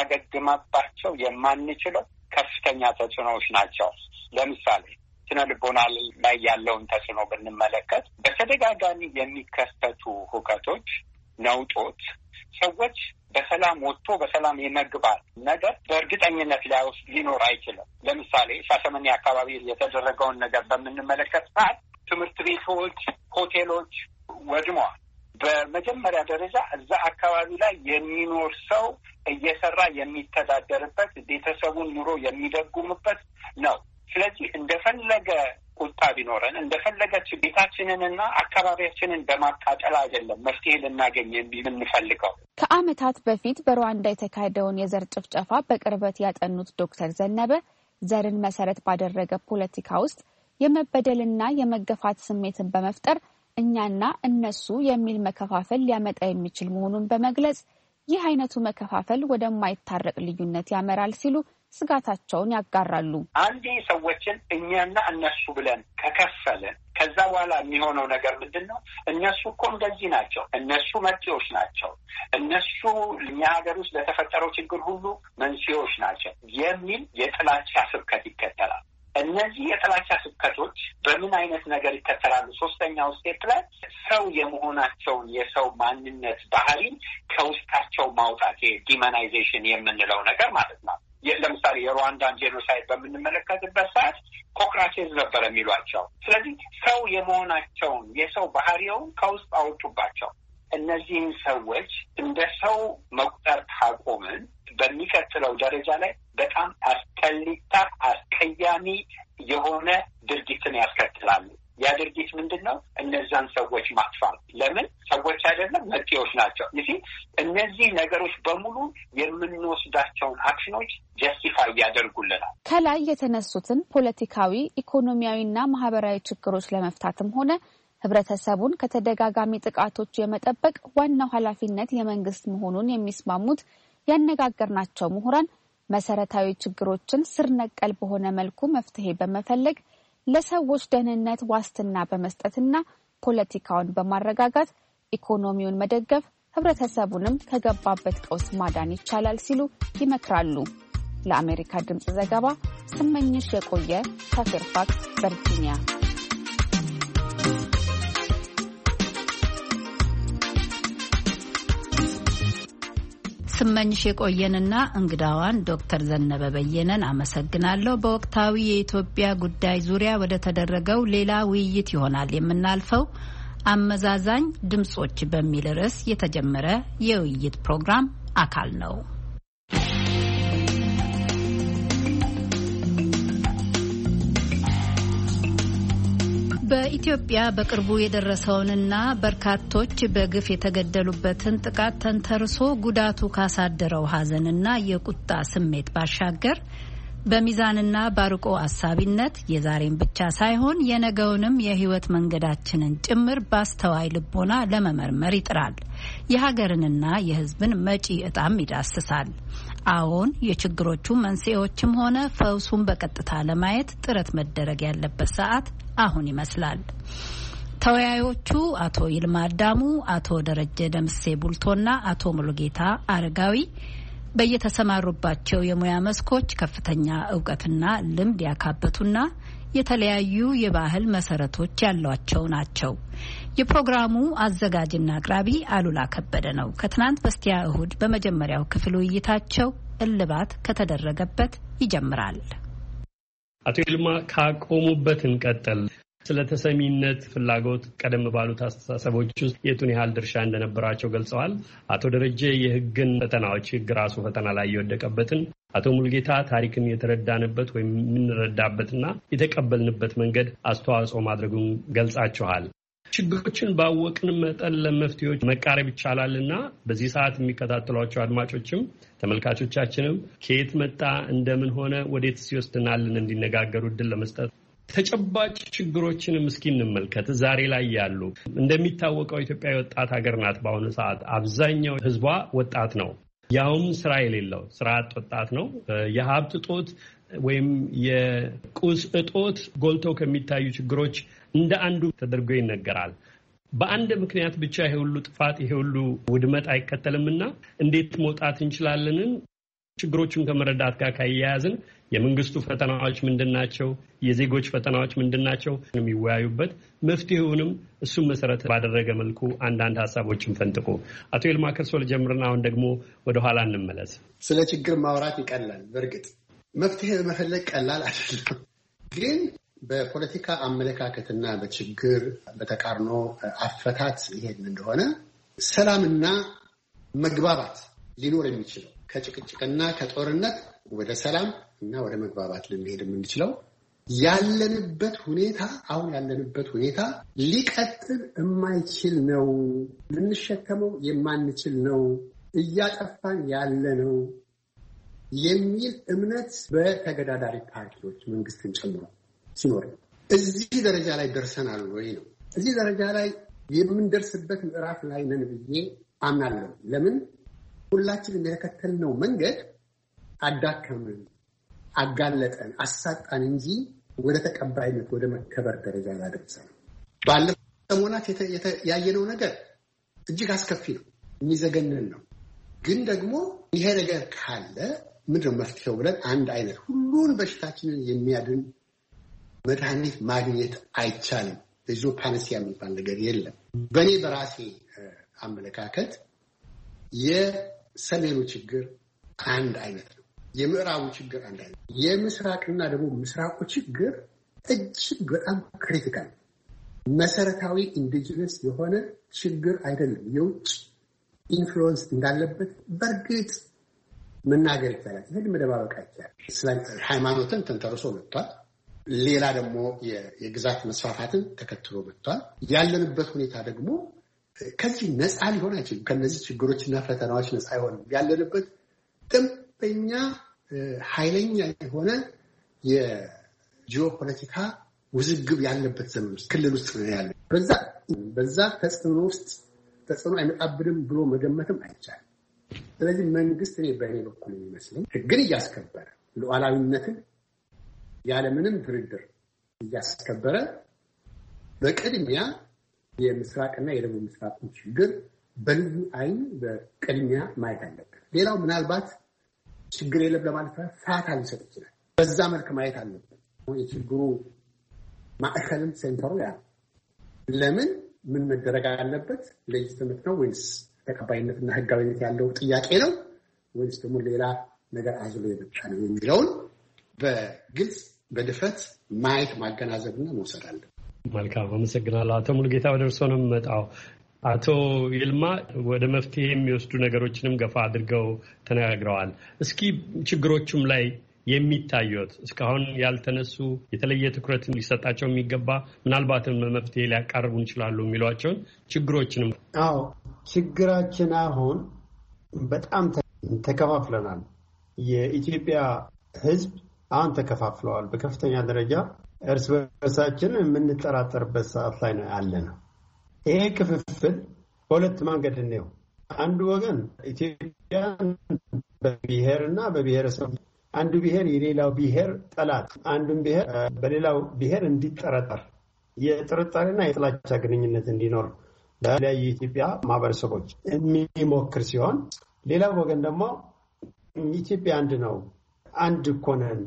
ልናገግማባቸው የማንችለው ከፍተኛ ተጽዕኖዎች ናቸው። ለምሳሌ ስነ ልቦና ላይ ያለውን ተጽዕኖ ብንመለከት በተደጋጋሚ የሚከሰቱ ሁከቶች፣ ነውጦች ሰዎች በሰላም ወጥቶ በሰላም የመግባት ነገር በእርግጠኝነት ሊያውስ ሊኖር አይችልም። ለምሳሌ ሻሸመኔ አካባቢ የተደረገውን ነገር በምንመለከት ሰዓት ትምህርት ቤቶች፣ ሆቴሎች ወድመዋል። በመጀመሪያ ደረጃ እዛ አካባቢ ላይ የሚኖር ሰው እየሰራ የሚተዳደርበት ቤተሰቡን ኑሮ የሚደጉምበት ነው። ስለዚህ እንደፈለገ ቁጣ ቢኖረን እንደፈለገች ቤታችንንና አካባቢያችንን በማቃጠል አይደለም መፍትሄ ልናገኝ የምንፈልገው። ከዓመታት በፊት በሩዋንዳ የተካሄደውን የዘር ጭፍጨፋ በቅርበት ያጠኑት ዶክተር ዘነበ ዘርን መሰረት ባደረገ ፖለቲካ ውስጥ የመበደልና የመገፋት ስሜትን በመፍጠር እኛና እነሱ የሚል መከፋፈል ሊያመጣ የሚችል መሆኑን በመግለጽ ይህ አይነቱ መከፋፈል ወደማይታረቅ ልዩነት ያመራል ሲሉ ስጋታቸውን ያጋራሉ። አንዴ ሰዎችን እኛና እነሱ ብለን ከከፈለን ከዛ በኋላ የሚሆነው ነገር ምንድን ነው? እነሱ እኮ እንደዚህ ናቸው፣ እነሱ መጤዎች ናቸው፣ እነሱ እኛ ሀገር ውስጥ ለተፈጠረው ችግር ሁሉ መንስኤዎች ናቸው የሚል የጥላቻ ስብከት ይከተላል። እነዚህ የጥላቻ ስብከቶች በምን አይነት ነገር ይከተላሉ? ሶስተኛው ስቴፕ ላይ ሰው የመሆናቸውን የሰው ማንነት ባህሪን ከውስጣቸው ማውጣት፣ ዲሞናይዜሽን የምንለው ነገር ማለት ነው። ለምሳሌ የሩዋንዳን ጄኖሳይድ በምንመለከትበት ሰዓት ኮክራቼዝ ነበር የሚሏቸው። ስለዚህ ሰው የመሆናቸውን የሰው ባህሪውን ከውስጥ አወጡባቸው። እነዚህን ሰዎች እንደ ሰው መቁጠር ካቆምን በሚቀጥለው ደረጃ ላይ በጣም አስጠሊታ አስቀያሚ የሆነ ድርጊትን ያስከትላሉ። ያ ድርጊት ምንድን ነው? እነዛን ሰዎች ማጥፋት። ለምን? ሰዎች አይደለም መጤዎች ናቸው። ይህ እነዚህ ነገሮች በሙሉ የምንወስዳቸውን አክሽኖች ጀስቲፋይ ያደርጉልናል። ከላይ የተነሱትን ፖለቲካዊ፣ ኢኮኖሚያዊና ማህበራዊ ችግሮች ለመፍታትም ሆነ ህብረተሰቡን ከተደጋጋሚ ጥቃቶች የመጠበቅ ዋናው ኃላፊነት የመንግስት መሆኑን የሚስማሙት ያነጋገርናቸው ምሁራን መሰረታዊ ችግሮችን ስር ነቀል በሆነ መልኩ መፍትሄ በመፈለግ ለሰዎች ደህንነት ዋስትና በመስጠትና ፖለቲካውን በማረጋጋት ኢኮኖሚውን መደገፍ ህብረተሰቡንም ከገባበት ቀውስ ማዳን ይቻላል ሲሉ ይመክራሉ። ለአሜሪካ ድምጽ ዘገባ ስመኝሽ የቆየ ከፌርፋክስ ቨርጂኒያ። ስመኝሽ የቆየንና እንግዳዋን ዶክተር ዘነበ በየነን አመሰግናለሁ። በወቅታዊ የኢትዮጵያ ጉዳይ ዙሪያ ወደ ተደረገው ሌላ ውይይት ይሆናል የምናልፈው። አመዛዛኝ ድምጾች በሚል ርዕስ የተጀመረ የውይይት ፕሮግራም አካል ነው። በኢትዮጵያ በቅርቡ የደረሰውንና በርካቶች በግፍ የተገደሉበትን ጥቃት ተንተርሶ ጉዳቱ ካሳደረው ሐዘንና የቁጣ ስሜት ባሻገር በሚዛንና ባርቆ አሳቢነት የዛሬን ብቻ ሳይሆን የነገውንም የሕይወት መንገዳችንን ጭምር ባስተዋይ ልቦና ለመመርመር ይጥራል። የሀገርንና የሕዝብን መጪ ዕጣም ይዳስሳል። አዎን፣ የችግሮቹ መንስኤዎችም ሆነ ፈውሱን በቀጥታ ለማየት ጥረት መደረግ ያለበት ሰዓት አሁን ይመስላል። ተወያዮቹ አቶ ይልማ አዳሙ፣ አቶ ደረጀ ደምሴ ቡልቶና አቶ ሙሉጌታ አረጋዊ በየተሰማሩባቸው የሙያ መስኮች ከፍተኛ እውቀትና ልምድ ያካበቱና የተለያዩ የባህል መሰረቶች ያሏቸው ናቸው። የፕሮግራሙ አዘጋጅና አቅራቢ አሉላ ከበደ ነው። ከትናንት በስቲያ እሁድ በመጀመሪያው ክፍል ውይይታቸው እልባት ከተደረገበት ይጀምራል። አቶ ይልማ ካቆሙበት እንቀጥል። ስለ ተሰሚነት ፍላጎት ቀደም ባሉት አስተሳሰቦች ውስጥ የቱን ያህል ድርሻ እንደነበራቸው ገልጸዋል። አቶ ደረጀ የህግን ፈተናዎች ህግ ራሱ ፈተና ላይ የወደቀበትን፣ አቶ ሙልጌታ ታሪክን የተረዳንበት ወይም የምንረዳበትና የተቀበልንበት መንገድ አስተዋጽኦ ማድረጉን ገልጻችኋል። ችግሮችን ባወቅን መጠን ለመፍትሄዎች መቃረብ ይቻላልና በዚህ ሰዓት የሚከታተሏቸው አድማጮችም ተመልካቾቻችንም ከየት መጣ እንደምን ሆነ ወዴት ሲወስድናልን እንዲነጋገሩ እድል ለመስጠት ተጨባጭ ችግሮችንም እስኪ እንመልከት። ዛሬ ላይ ያሉ እንደሚታወቀው ኢትዮጵያ ወጣት ሀገር ናት። በአሁኑ ሰዓት አብዛኛው ህዝቧ ወጣት ነው። ያውም ስራ የሌለው ስራ አጥ ወጣት ነው። የሀብት እጦት ወይም የቁስ እጦት ጎልተው ከሚታዩ ችግሮች እንደ አንዱ ተደርጎ ይነገራል። በአንድ ምክንያት ብቻ ይሄ ሁሉ ጥፋት ይሄ ሁሉ ውድመት አይከተልምና እንዴት መውጣት እንችላለንን? ችግሮቹን ከመረዳት ጋር ካያያዝን የመንግስቱ ፈተናዎች ምንድናቸው? የዜጎች ፈተናዎች ምንድናቸው? የሚወያዩበት መፍትሄውንም እሱም መሰረት ባደረገ መልኩ አንዳንድ ሀሳቦችን ፈንጥቁ። አቶ ይልማ ከርሶ ልጀምርና አሁን ደግሞ ወደ ኋላ እንመለስ። ስለ ችግር ማውራት ይቀላል። በእርግጥ መፍትሄ መፈለግ ቀላል አይደለም። ግን በፖለቲካ አመለካከትና በችግር በተቃርኖ አፈታት ይሄን እንደሆነ ሰላምና መግባባት ሊኖር የሚችለው ከጭቅጭቅና ከጦርነት ወደ ሰላም እና ወደ መግባባት ልንሄድ የምንችለው ያለንበት ሁኔታ አሁን ያለንበት ሁኔታ ሊቀጥል የማይችል ነው፣ ልንሸከመው የማንችል ነው፣ እያጠፋን ያለ ነው የሚል እምነት በተገዳዳሪ ፓርቲዎች መንግስትን ጨምሮ ሲኖር እዚህ ደረጃ ላይ ደርሰናል ወይ ነው። እዚህ ደረጃ ላይ የምንደርስበት ምዕራፍ ላይ ነን ብዬ አምናለሁ። ለምን ሁላችን የተከተልነው መንገድ አዳከመን፣ አጋለጠን፣ አሳጣን እንጂ ወደ ተቀባይነት ወደ መከበር ደረጃ ላይ ደርሰናል። ባለፉት ሰሞናት ያየነው ነገር እጅግ አስከፊ ነው፣ የሚዘገንን ነው። ግን ደግሞ ይሄ ነገር ካለ ምንድነው መፍትሄው ብለን አንድ አይነት ሁሉን በሽታችንን የሚያድን መድኃኒት ማግኘት አይቻልም። ብዙ ፓነሲያ የሚባል ነገር የለም። በእኔ በራሴ አመለካከት የሰሜኑ ችግር አንድ አይነት ነው። የምዕራቡ ችግር አንድ አይነት ነው። የምስራቅና ደግሞ ምስራቁ ችግር እጅግ በጣም ክሪቲካል መሰረታዊ ኢንዲጂነስ የሆነ ችግር አይደለም። የውጭ ኢንፍሉዌንስ እንዳለበት በእርግጥ መናገር ይቻላል። ይህን መደባበቅ አይቻልም። ሃይማኖትን ተንተርሶ መጥቷል። ሌላ ደግሞ የግዛት መስፋፋትን ተከትሎ መጥቷል። ያለንበት ሁኔታ ደግሞ ከዚህ ነፃ ሊሆን አይችልም። ከነዚህ ችግሮችና ፈተናዎች ነፃ አይሆንም። ያለንበት ጥንበኛ ኃይለኛ የሆነ የጂኦፖለቲካ ውዝግብ ያለበት ዘመን ውስጥ ክልል ውስጥ ነው ያለ። በዛ በዛ ተጽዕኖ ውስጥ ተጽዕኖ አይመጣብንም ብሎ መገመትም አይቻልም። ስለዚህ መንግስት እኔ በእኔ በኩል የሚመስለኝ ህግን እያስከበረ ሉዓላዊነትን ያለምንም ድርድር እያስከበረ በቅድሚያ የምስራቅና የደቡብ ምስራቅ ችግር በልዩ አይን በቅድሚያ ማየት አለበት። ሌላው ምናልባት ችግር የለም ለማለት ፋታ ሊሰጥ ይችላል። በዛ መልክ ማየት አለበት። የችግሩ ማዕከልም ሴንተሩ ያ ለምን ምን መደረግ አለበት? ሌጂቲሜት ነው ወይስ ተቀባይነትና ህጋዊነት ያለው ጥያቄ ነው ወይስ ደግሞ ሌላ ነገር አዝሎ የመጣ ነው የሚለውን በግልጽ በድፍረት ማየት ማገናዘብና መውሰድ አለ። መልካም አመሰግናለሁ። አቶ ሙሉጌታ ወደ እርስዎ ነው የምመጣው። አቶ ይልማ ወደ መፍትሄ የሚወስዱ ነገሮችንም ገፋ አድርገው ተነጋግረዋል። እስኪ ችግሮቹም ላይ የሚታዩት እስካሁን ያልተነሱ የተለየ ትኩረት ሊሰጣቸው የሚገባ ምናልባትም መፍትሄ ሊያቀርቡ ይችላሉ የሚሏቸውን ችግሮችንም። አዎ ችግራችን አሁን በጣም ተከፋፍለናል። የኢትዮጵያ ህዝብ አሁን ተከፋፍለዋል። በከፍተኛ ደረጃ እርስ በርሳችን የምንጠራጠርበት ሰዓት ላይ ነው ያለነው። ይሄ ክፍፍል በሁለት መንገድ ነው። አንዱ ወገን ኢትዮጵያ በብሔርና በብሔረሰብ አንዱ ብሔር የሌላው ብሔር ጠላት፣ አንዱን ብሔር በሌላው ብሔር እንዲጠረጠር የጥርጣሬና የጥላቻ ግንኙነት እንዲኖር በተለያዩ የኢትዮጵያ ማህበረሰቦች የሚሞክር ሲሆን፣ ሌላው ወገን ደግሞ ኢትዮጵያ አንድ ነው፣ አንድ እኮ ነን፣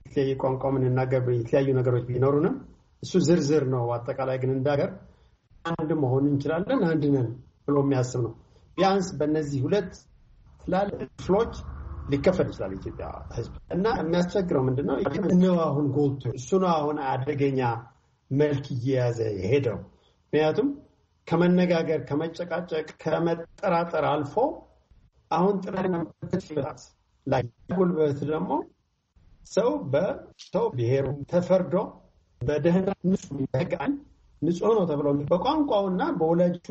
የተለያየ ቋንቋ የምንናገር የተለያዩ ነገሮች ቢኖሩንም እሱ ዝርዝር ነው። አጠቃላይ ግን እንዳገር አንድ መሆን እንችላለን፣ አንድ ነን ብሎ የሚያስብ ነው። ቢያንስ በእነዚህ ሁለት ትላልቅ ክፍሎች ሊከፈል ይችላል ኢትዮጵያ ህዝብ እና የሚያስቸግረው ምንድነው ነው አሁን ጎልቶ እሱ ነው አሁን አደገኛ መልክ እየያዘ የሄደው። ምክንያቱም ከመነጋገር ከመጨቃጨቅ ከመጠራጠር አልፎ አሁን ጥረት ላይ ጉልበት ደግሞ ሰው በሰው ብሔሩ ተፈርዶ በደህንነት ይገኛል ንጹህ ነው ተብሎ በቋንቋውና በወላጁ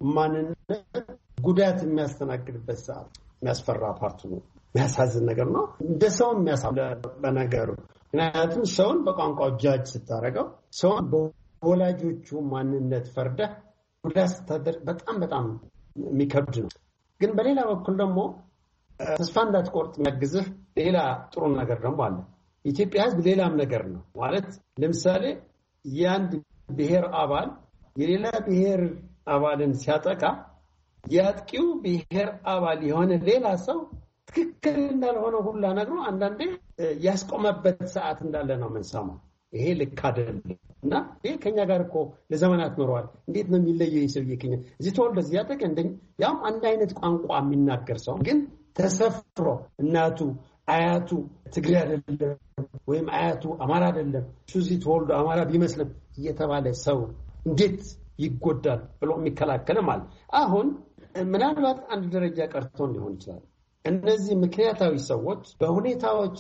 ማንነት ጉዳት የሚያስተናግድበት ሰዓት የሚያስፈራ ፓርቱ ነው። የሚያሳዝን ነገር ነው። እንደ ሰው የሚያሳዝን በነገሩ ምክንያቱም ሰውን በቋንቋው ጃጅ ስታደርገው ሰውን በወላጆቹ ማንነት ፈርደህ ጉዳት ስታደርግ በጣም በጣም የሚከብድ ነው። ግን በሌላ በኩል ደግሞ ተስፋ እንዳትቆርጥ የሚያግዝህ ሌላ ጥሩ ነገር ደግሞ አለ። ኢትዮጵያ ህዝብ ሌላም ነገር ነው ማለት ለምሳሌ የአንድ ብሔር አባል የሌላ ብሔር አባልን ሲያጠቃ ያጥቂው ብሔር አባል የሆነ ሌላ ሰው ትክክል እንዳልሆነ ሁላ ነግሮ አንዳንዴ ያስቆመበት ሰዓት እንዳለ ነው የምንሰማው። ይሄ ልክ አይደለም እና ይሄ ከኛ ጋር እኮ ለዘመናት ኖረዋል። እንዴት ነው የሚለየው? የሰውዬ ከኛ እዚህ ተወልዶ እዚህ ያጠቀ እንደኝ ያም አንድ አይነት ቋንቋ የሚናገር ሰው ግን ተሰፍሮ እናቱ አያቱ ትግሬ አይደለም ወይም አያቱ አማራ አይደለም እሱ እዚህ ተወልዶ አማራ ቢመስልም እየተባለ ሰው እንዴት ይጎዳል ብሎ የሚከላከል ማለት አሁን ምናልባት አንድ ደረጃ ቀርቶ ሊሆን ይችላል። እነዚህ ምክንያታዊ ሰዎች በሁኔታዎች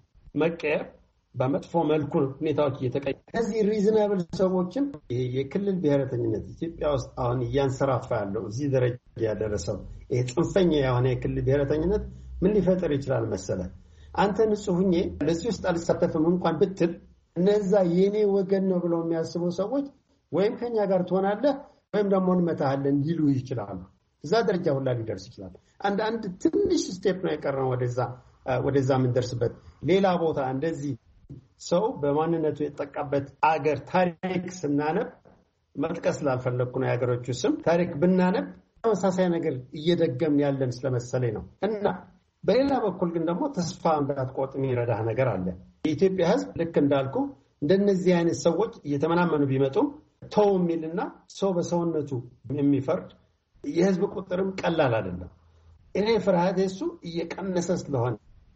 መቀየር በመጥፎ መልኩ ሁኔታዎች እየተቀየሩ እዚህ ሪዝናብል ሰዎችን የክልል ብሔረተኝነት ኢትዮጵያ ውስጥ አሁን እያንሰራፋ ያለው እዚህ ደረጃ ያደረሰው ይሄ ጽንፈኛ የሆነ የክልል ብሔረተኝነት ምን ሊፈጠር ይችላል መሰለ? አንተ ንጹህኜ ለዚህ ውስጥ አልሳተፍም እንኳን ብትል እነዛ የኔ ወገን ነው ብለው የሚያስቡ ሰዎች ወይም ከኛ ጋር ትሆናለህ ወይም ደግሞ እንመታሃለን ሊሉ ይችላሉ። እዛ ደረጃ ሁላ ሊደርስ ይችላል። አንድ አንድ ትንሽ ስቴፕ ነው የቀረው ወደዛ ወደዛ ምን ደርስበት ሌላ ቦታ እንደዚህ ሰው በማንነቱ የተጠቃበት አገር ታሪክ ስናነብ መጥቀስ ላልፈለኩ ነው የሀገሮቹ ስም ታሪክ ብናነብ ተመሳሳይ ነገር እየደገምን ያለን ስለመሰለኝ ነው። እና በሌላ በኩል ግን ደግሞ ተስፋ እንዳትቆርጥ የሚረዳህ ነገር አለ። የኢትዮጵያ ሕዝብ ልክ እንዳልኩ እንደነዚህ አይነት ሰዎች እየተመናመኑ ቢመጡም ተው የሚልና ሰው በሰውነቱ የሚፈርድ የህዝብ ቁጥርም ቀላል አይደለም። እኔ ፍርሃቴ እሱ እየቀነሰ ስለሆነ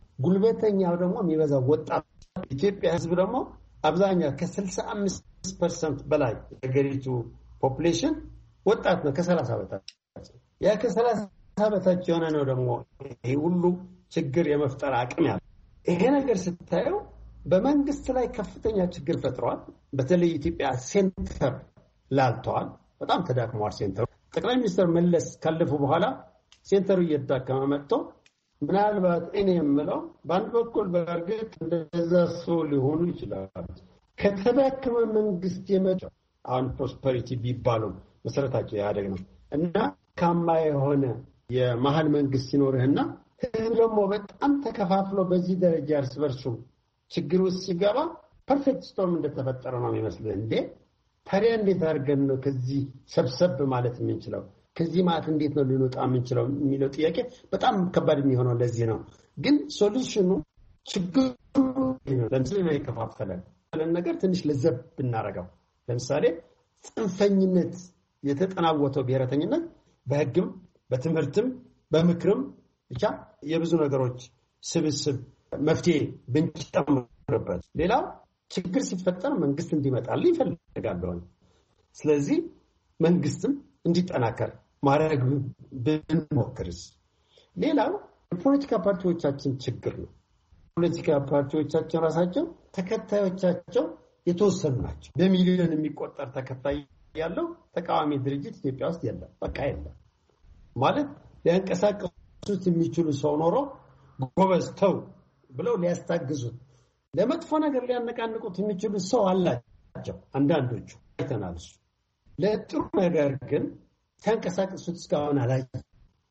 ጉልበተኛው ደግሞ የሚበዛው ወጣት ኢትዮጵያ ህዝብ ደግሞ አብዛኛው ከስልሳ አምስት ፐርሰንት በላይ የሀገሪቱ ፖፑሌሽን ወጣት ነው ከሰላሳ በታች ያ ከሰላሳ በታች የሆነ ነው ደግሞ ይሄ ሁሉ ችግር የመፍጠር አቅም ያለው ይሄ ነገር ስታየው በመንግስት ላይ ከፍተኛ ችግር ፈጥሯል። በተለይ ኢትዮጵያ ሴንተር ላልተዋል በጣም ተዳክሟል ሴንተሩ። ጠቅላይ ሚኒስትር መለስ ካለፉ በኋላ ሴንተሩ እየተዳከመ መጥቶ ምናልባት እኔ የምለው በአንድ በኩል በእርግጥ እንደዛ ሰው ሊሆኑ ይችላል። ከተዳከመ መንግስት የመጣው አሁን ፕሮስፐሪቲ ቢባሉ መሰረታቸው ያደግ ነው እና ካማ የሆነ የመሀል መንግስት ሲኖርህና ህዝብ ደግሞ በጣም ተከፋፍሎ በዚህ ደረጃ እርስ በርሱ ችግር ውስጥ ሲገባ ፐርፌክት ስቶርም እንደተፈጠረ ነው የሚመስልህ። እንዴ ታዲያ እንዴት አድርገን ነው ከዚህ ሰብሰብ ማለት የምንችለው? ከዚህ ማለት እንዴት ነው ልንወጣ የምንችለው የሚለው ጥያቄ በጣም ከባድ የሚሆነው ለዚህ ነው። ግን ሶሉሽኑ ችግሩ ለምሳሌ ነው የከፋፈለን ነገር ትንሽ ለዘብ ብናረጋው ለምሳሌ ጽንፈኝነት የተጠናወተው ብሔረተኝነት በህግም በትምህርትም በምክርም ብቻ የብዙ ነገሮች ስብስብ መፍትሄ ብንጨምርበት ሌላው ችግር ሲፈጠር መንግስት እንዲመጣል ይፈልጋል። ስለዚህ መንግስትም እንዲጠናከር ማድረግ ብንሞክርስ ሌላው የፖለቲካ ፓርቲዎቻችን ችግር ነው። ፖለቲካ ፓርቲዎቻችን ራሳቸው ተከታዮቻቸው የተወሰኑ ናቸው። በሚሊዮን የሚቆጠር ተከታይ ያለው ተቃዋሚ ድርጅት ኢትዮጵያ ውስጥ የለም። በቃ የለም ማለት ሊያንቀሳቀሱት የሚችሉ ሰው ኖሮ ጎበዝ ተው ብለው ሊያስታግዙት ለመጥፎ ነገር ሊያነቃንቁት የሚችሉ ሰው አላቸው። አንዳንዶቹ አይተናል። እሱ ለጥሩ ነገር ግን ሲያንቀሳቀሱት እስካሁን አላየንም።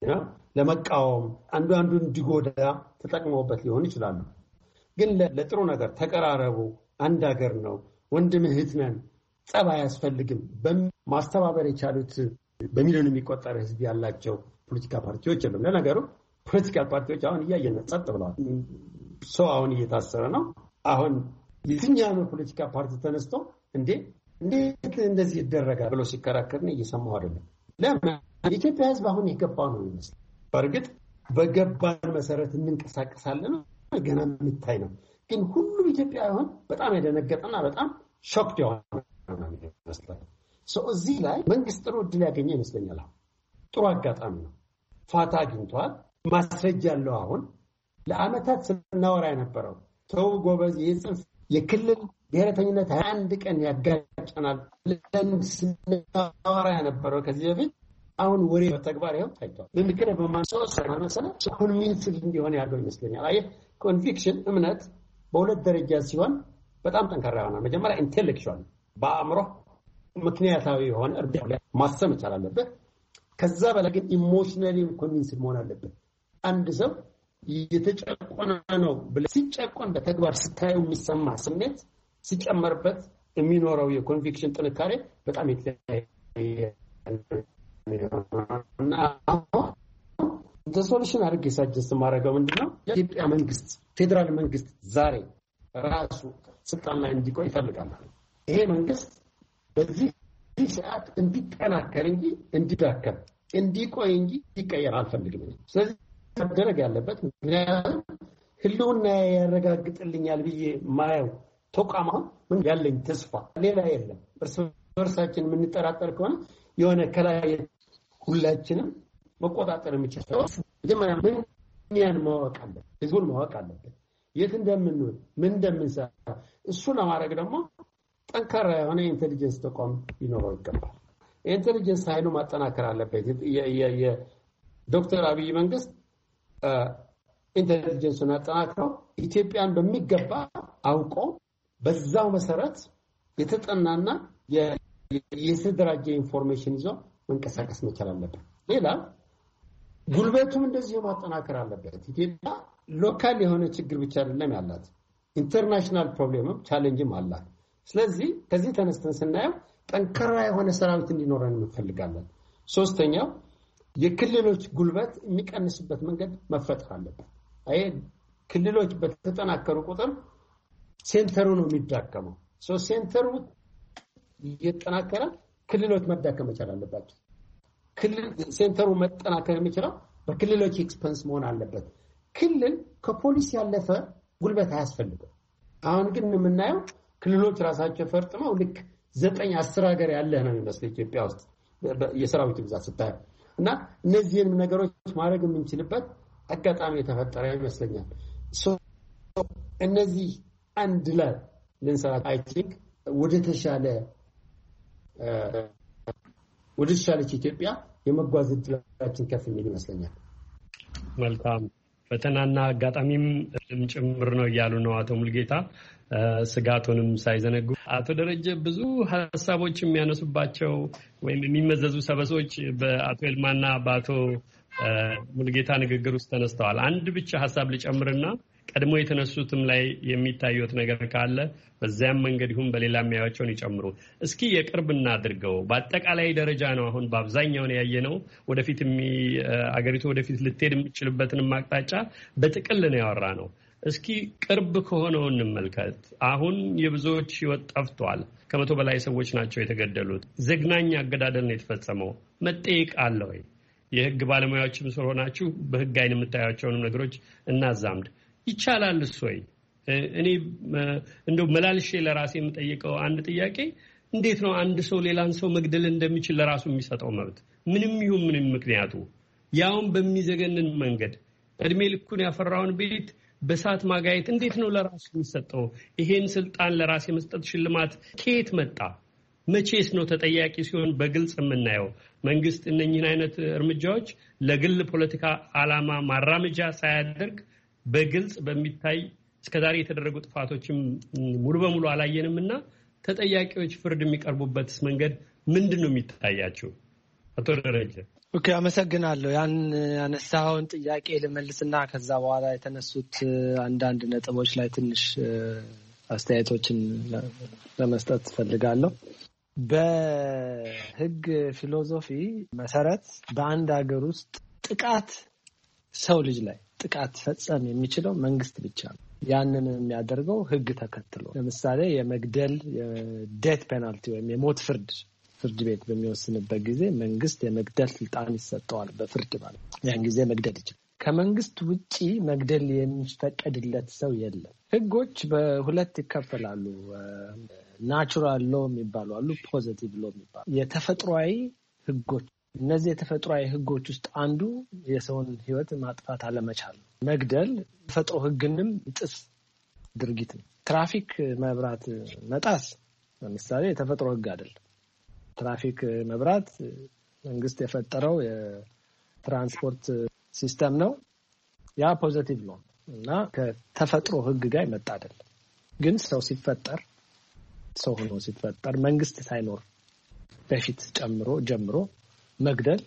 ለመቃወም አንዱ አንዱን እንዲጎዳ ተጠቅመውበት ሊሆን ይችላሉ። ግን ለጥሩ ነገር ተቀራረቡ፣ አንድ ሀገር ነው፣ ወንድም እህት ነን፣ ጸብ አያስፈልግም በማስተባበር የቻሉት በሚሊዮን የሚቆጠር ህዝብ ያላቸው ፖለቲካ ፓርቲዎች የለም። ለነገሩ ፖለቲካ ፓርቲዎች አሁን እያየን ጸጥ ብለዋል። ሰው አሁን እየታሰረ ነው። አሁን የትኛው ፖለቲካ ፓርቲ ተነስቶ እንዴ እንዴት እንደዚህ ይደረጋል ብሎ ሲከራከር ነው እየሰማሁ አይደለም። ለምን የኢትዮጵያ ሕዝብ አሁን የገባው ነው ይመስል በእርግጥ በገባን መሰረት እንንቀሳቀሳለን ገና የሚታይ ነው። ግን ሁሉም ኢትዮጵያውያን በጣም የደነገጠና በጣም ሾክድ የሆነ ነው ይመስላል። ሶ እዚህ ላይ መንግስት ጥሩ እድል ያገኘ ይመስለኛል። ጥሩ አጋጣሚ ነው። ፋታ አግኝቷል። ማስረጃ ያለው አሁን ለአመታት ስናወራ የነበረው ተው ጎበዝ የጽንፍ የክልል ብሔረተኝነት ሃያ አንድ ቀን ያጋጨናል ለምን ስናወራ የነበረው ከዚህ በፊት አሁን ወሬ በተግባር ይኸው ታይቷል። ለምክረ በማንሳው ሰማመሰለ ኮንቪንስድ እንዲሆን ያለው ይመስለኛል። አይ ኮንቪክሽን እምነት በሁለት ደረጃ ሲሆን በጣም ጠንካራ ይሆናል። መጀመሪያ ኢንተሌክቹዋል በአእምሮ ምክንያታዊ የሆነ እርዳታ ማሰብ መቻል አለበት። ከዛ በላይ ግን ኢሞሽናሊ ኮንቪንስድ መሆን አለበት። አንድ ሰው የተጨቆነ ነው ብለህ ሲጨቆን በተግባር ስታየው የሚሰማ ስሜት ሲጨመርበት የሚኖረው የኮንቪክሽን ጥንካሬ በጣም የተለያየ እና ሶሉሽን አድርጌ ሳጀስት ማድረገው ምንድነው የኢትዮጵያ መንግስት ፌዴራል መንግስት ዛሬ ራሱ ስልጣን ላይ እንዲቆይ ይፈልጋል። ይሄ መንግስት በዚህ ሰዓት እንዲጠናከር እንጂ እንዲዳከም እንዲቆይ እንጂ እንዲቀየር አልፈልግም። ስለዚህ መደረግ ያለበት ምክንያቱም ህልውና ያረጋግጥልኛል ብዬ ማየው ተቋም ምን ያለኝ ተስፋ ሌላ የለም። እርስ በርሳችን የምንጠራጠር ከሆነ የሆነ ከላይ ሁላችንም መቆጣጠር የሚችለው መጀመሪያ ምን ያን ማወቅ አለበት፣ ህዝቡን ማወቅ አለበት፣ የት እንደምንውል ምን እንደምንሰራ። እሱን ለማድረግ ደግሞ ጠንካራ የሆነ ኢንተሊጀንስ ተቋም ሊኖረው ይገባል። ኢንተሊጀንስ ኃይሉ ማጠናከር አለበት። የዶክተር አብይ መንግስት ኢንተሊጀንስን አጠናክረው ኢትዮጵያን በሚገባ አውቆ በዛው መሰረት የተጠናና የተደራጀ ኢንፎርሜሽን ይዞ መንቀሳቀስ መቻል አለበት። ሌላ ጉልበቱም እንደዚህ ማጠናከር አለበት። ኢትዮጵያ ሎካል የሆነ ችግር ብቻ አይደለም ያላት፣ ኢንተርናሽናል ፕሮብሌምም ቻሌንጅም አላት። ስለዚህ ከዚህ ተነስተን ስናየው ጠንካራ የሆነ ሰራዊት እንዲኖረን እንፈልጋለን። ሶስተኛው የክልሎች ጉልበት የሚቀንስበት መንገድ መፈጠር አለበት። አይ ክልሎች በተጠናከሩ ቁጥር ሴንተሩ ነው የሚዳከመው። ሶ ሴንተሩ እየተጠናከረ ክልሎች መዳከም መቻል አለባቸው። ክልል ሴንተሩ መጠናከር የሚችለው በክልሎች ኤክስፐንስ መሆን አለበት። ክልል ከፖሊስ ያለፈ ጉልበት አያስፈልግም። አሁን ግን የምናየው ክልሎች ራሳቸው ፈርጥመው ልክ ዘጠኝ አስር ሀገር ያለ ነው የሚመስለው ኢትዮጵያ ውስጥ የሰራዊት ብዛት ስታይ እና እነዚህን ነገሮች ማድረግ የምንችልበት አጋጣሚ የተፈጠረ ይመስለኛል። ሶ እነዚህ አንድ ላይ ልንሰራ አይ ቲንክ ወደ ተሻለ ወደ ተሻለች ኢትዮጵያ የመጓዝ እድላችን ከፍ የሚል ይመስለኛል። መልካም ፈተናና አጋጣሚም ጭምር ነው እያሉ ነው አቶ ሙልጌታ ስጋቱንም ሳይዘነጉ። አቶ ደረጀ ብዙ ሀሳቦች የሚያነሱባቸው ወይም የሚመዘዙ ሰበሶች በአቶ ይልማና በአቶ ሙልጌታ ንግግር ውስጥ ተነስተዋል። አንድ ብቻ ሀሳብ ልጨምርና ቀድሞ የተነሱትም ላይ የሚታዩት ነገር ካለ በዚያም መንገድ ይሁን በሌላ የሚያዩቸውን ይጨምሩ። እስኪ የቅርብ እናድርገው። በአጠቃላይ ደረጃ ነው አሁን በአብዛኛው ነው ያየነው። ወደፊት አገሪቱ ወደፊት ልትሄድ የምትችልበትን አቅጣጫ በጥቅል ነው ያወራ ነው። እስኪ ቅርብ ከሆነው እንመልከት። አሁን የብዙዎች ህይወት ጠፍቷል። ከመቶ በላይ ሰዎች ናቸው የተገደሉት። ዘግናኝ አገዳደል ነው የተፈጸመው። መጠየቅ አለ ወይ? የህግ ባለሙያዎችም ስለሆናችሁ በህግ አይን የምታያቸውን ነገሮች እናዛምድ። ይቻላል እሱ ወይ? እኔ እንደው መላልሼ ለራሴ የምጠይቀው አንድ ጥያቄ እንዴት ነው አንድ ሰው ሌላን ሰው መግደል እንደሚችል ለራሱ የሚሰጠው መብት ምንም ይሁን ምንም ምክንያቱ ያውን በሚዘገንን መንገድ እድሜ ልኩን ያፈራውን ቤት በሳት ማጋየት እንዴት ነው ለራሱ የሚሰጠው? ይሄን ስልጣን ለራስ የመስጠት ሽልማት ከየት መጣ? መቼስ ነው ተጠያቂ ሲሆን በግልጽ የምናየው? መንግስት እነኚህን አይነት እርምጃዎች ለግል ፖለቲካ ዓላማ ማራመጃ ሳያደርግ በግልጽ በሚታይ እስከዛሬ የተደረጉ ጥፋቶችም ሙሉ በሙሉ አላየንምና ተጠያቂዎች ፍርድ የሚቀርቡበትስ መንገድ ምንድነው የሚታያቸው? አቶ ደረጀ። ኦኬ፣ አመሰግናለሁ። ያን ያነሳውን ጥያቄ ልመልስና ከዛ በኋላ የተነሱት አንዳንድ ነጥቦች ላይ ትንሽ አስተያየቶችን ለመስጠት ፈልጋለሁ። በህግ ፊሎሶፊ መሰረት በአንድ ሀገር ውስጥ ጥቃት ሰው ልጅ ላይ ጥቃት ፈጸም የሚችለው መንግስት ብቻ ነው። ያንን የሚያደርገው ህግ ተከትሎ ለምሳሌ የመግደል የዴት ፔናልቲ ወይም የሞት ፍርድ ፍርድ ቤት በሚወስንበት ጊዜ መንግስት የመግደል ስልጣን ይሰጠዋል በፍርድ ማለት ያን ጊዜ መግደል ይችላል። ከመንግስት ውጪ መግደል የሚፈቀድለት ሰው የለም። ህጎች በሁለት ይከፈላሉ። ናቹራል ሎ የሚባሉ አሉ፣ ፖዚቲቭ ሎ የሚባሉ የተፈጥሯዊ ህጎች። እነዚህ የተፈጥሯዊ ህጎች ውስጥ አንዱ የሰውን ህይወት ማጥፋት አለመቻል ነው። መግደል ተፈጥሮ ህግንም ይጥስ ድርጊት ነው። ትራፊክ መብራት መጣስ ለምሳሌ የተፈጥሮ ህግ አይደለም። ትራፊክ መብራት መንግስት የፈጠረው የትራንስፖርት ሲስተም ነው። ያ ፖዚቲቭ ነው እና ከተፈጥሮ ህግ ጋር ይመጣ አይደለም። ግን ሰው ሲፈጠር ሰው ሆኖ ሲፈጠር መንግስት ሳይኖር በፊት ጨምሮ ጀምሮ መግደል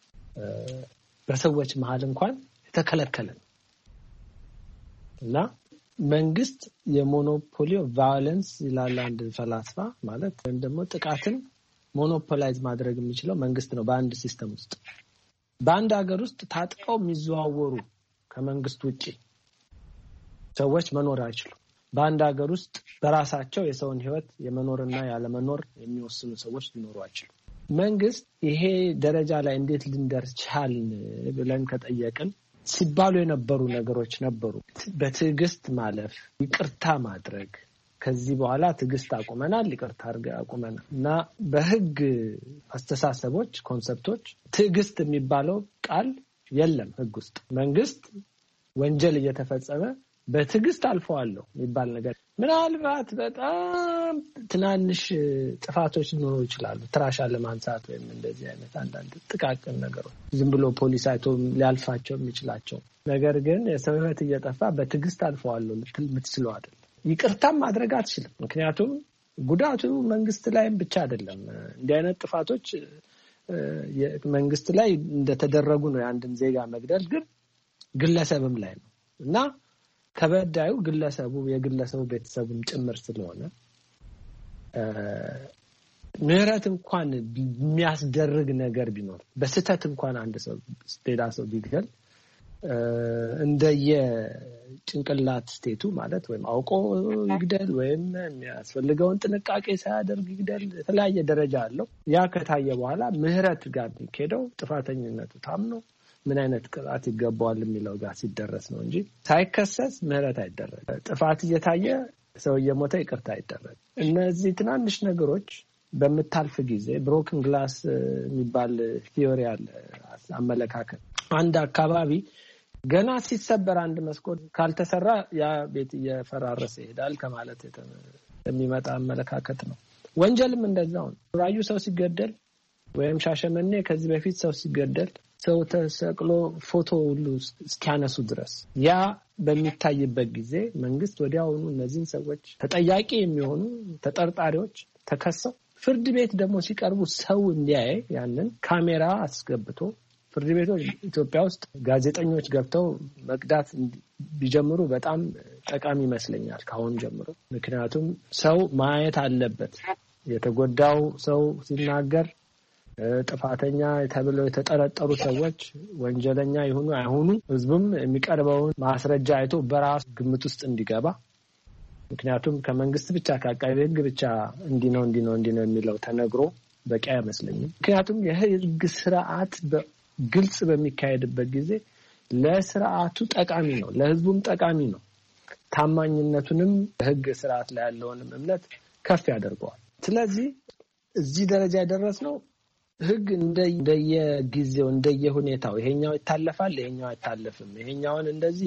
በሰዎች መሃል እንኳን የተከለከለ ነው እና መንግስት የሞኖፖሊ ኦፍ ቫዮለንስ ይላል አንድ ፈላስፋ። ማለት ወይም ደግሞ ጥቃትን ሞኖፖላይዝ ማድረግ የሚችለው መንግስት ነው። በአንድ ሲስተም ውስጥ በአንድ ሀገር ውስጥ ታጥቀው የሚዘዋወሩ ከመንግስት ውጪ ሰዎች መኖር አይችሉም። በአንድ ሀገር ውስጥ በራሳቸው የሰውን ህይወት የመኖርና ያለመኖር የሚወስኑ ሰዎች ሊኖሩ አይችሉም። መንግስት ይሄ ደረጃ ላይ እንዴት ልንደርስ ቻልን ብለን ከጠየቅን ሲባሉ የነበሩ ነገሮች ነበሩ። በትዕግስት ማለፍ፣ ይቅርታ ማድረግ፣ ከዚህ በኋላ ትዕግስት አቁመናል፣ ይቅርታ አድርገን አቁመናል እና በህግ አስተሳሰቦች ኮንሰፕቶች ትዕግስት የሚባለው ቃል የለም ህግ ውስጥ። መንግስት ወንጀል እየተፈጸመ በትዕግስት አልፈዋለሁ የሚባል ነገር ምናልባት በጣም ትናንሽ ጥፋቶች ሊኖሩ ይችላሉ። ትራሻ ለማንሳት ወይም እንደዚህ አይነት አንዳንድ ጥቃቅን ነገሮች ዝም ብሎ ፖሊስ አይቶ ሊያልፋቸው የሚችላቸው ነገር ግን የሰው ህይወት እየጠፋ በትዕግስት አልፈዋለሁ ልትል የምትችለው አይደለም። ይቅርታም ማድረግ አትችልም። ምክንያቱም ጉዳቱ መንግስት ላይም ብቻ አይደለም። እንዲህ አይነት ጥፋቶች መንግስት ላይ እንደተደረጉ ነው የአንድን ዜጋ መግደል፣ ግን ግለሰብም ላይ ነው እና ተበዳዩ ግለሰቡ የግለሰቡ ቤተሰብም ጭምር ስለሆነ ምህረት እንኳን የሚያስደርግ ነገር ቢኖር በስተት እንኳን አንድ ሰው ሌላ ሰው ቢገል እንደየ ጭንቅላት ስቴቱ ማለት ወይም አውቆ ይግደል ወይም የሚያስፈልገውን ጥንቃቄ ሳያደርግ ይግደል የተለያየ ደረጃ አለው። ያ ከታየ በኋላ ምህረት ጋር ሄደው ጥፋተኝነቱ ታምኖ ምን አይነት ቅጣት ይገባዋል የሚለው ጋር ሲደረስ ነው እንጂ ሳይከሰስ ምህረት አይደረግ። ጥፋት እየታየ ሰው እየሞተ ይቅርታ አይደረግ። እነዚህ ትናንሽ ነገሮች በመታልፍ ጊዜ ብሮክን ግላስ የሚባል ቲዮሪ አለ፣ አመለካከት። አንድ አካባቢ ገና ሲሰበር አንድ መስኮት ካልተሰራ ያ ቤት እየፈራረሰ ይሄዳል ከማለት የሚመጣ አመለካከት ነው። ወንጀልም እንደዛው ነው። ራዩ ሰው ሲገደል ወይም ሻሸመኔ ከዚህ በፊት ሰው ሲገደል ሰው ተሰቅሎ ፎቶ ሁሉ እስኪያነሱ ድረስ ያ በሚታይበት ጊዜ መንግስት ወዲያውኑ እነዚህን ሰዎች ተጠያቂ የሚሆኑ ተጠርጣሪዎች ተከሰው ፍርድ ቤት ደግሞ ሲቀርቡ ሰው እንዲያይ ያንን ካሜራ አስገብቶ ፍርድ ቤቶች ኢትዮጵያ ውስጥ ጋዜጠኞች ገብተው መቅዳት ቢጀምሩ በጣም ጠቃሚ ይመስለኛል ካሁን ጀምሮ። ምክንያቱም ሰው ማየት አለበት። የተጎዳው ሰው ሲናገር ጥፋተኛ ተብለው የተጠረጠሩ ሰዎች ወንጀለኛ ይሁኑ አይሁኑ ህዝቡም የሚቀርበውን ማስረጃ አይቶ በራሱ ግምት ውስጥ እንዲገባ። ምክንያቱም ከመንግስት ብቻ ከአቃቤ ህግ ብቻ እንዲህ ነው እንዲህ ነው እንዲህ ነው የሚለው ተነግሮ በቂ አይመስለኝም። ምክንያቱም የህግ ስርዓት በግልጽ በሚካሄድበት ጊዜ ለስርዓቱ ጠቃሚ ነው፣ ለህዝቡም ጠቃሚ ነው። ታማኝነቱንም በህግ ስርዓት ላይ ያለውንም እምነት ከፍ ያደርገዋል። ስለዚህ እዚህ ደረጃ ያደረስነው ህግ እንደየጊዜው እንደየሁኔታው ይሄኛው ይታለፋል፣ ይሄኛው አይታለፍም፣ ይሄኛውን እንደዚህ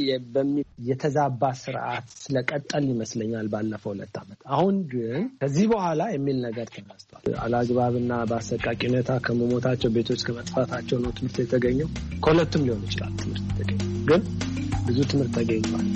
የተዛባ ስርዓት ስለቀጠል ይመስለኛል ባለፈው ሁለት ዓመት። አሁን ግን ከዚህ በኋላ የሚል ነገር ተነስቷል። አላግባብና በአሰቃቂ ሁኔታ ከመሞታቸው ቤቶች ከመጥፋታቸው ነው ትምህርት የተገኘው። ከሁለቱም ሊሆን ይችላል ትምህርት የተገኘው፣ ግን ብዙ ትምህርት ተገኝቷል።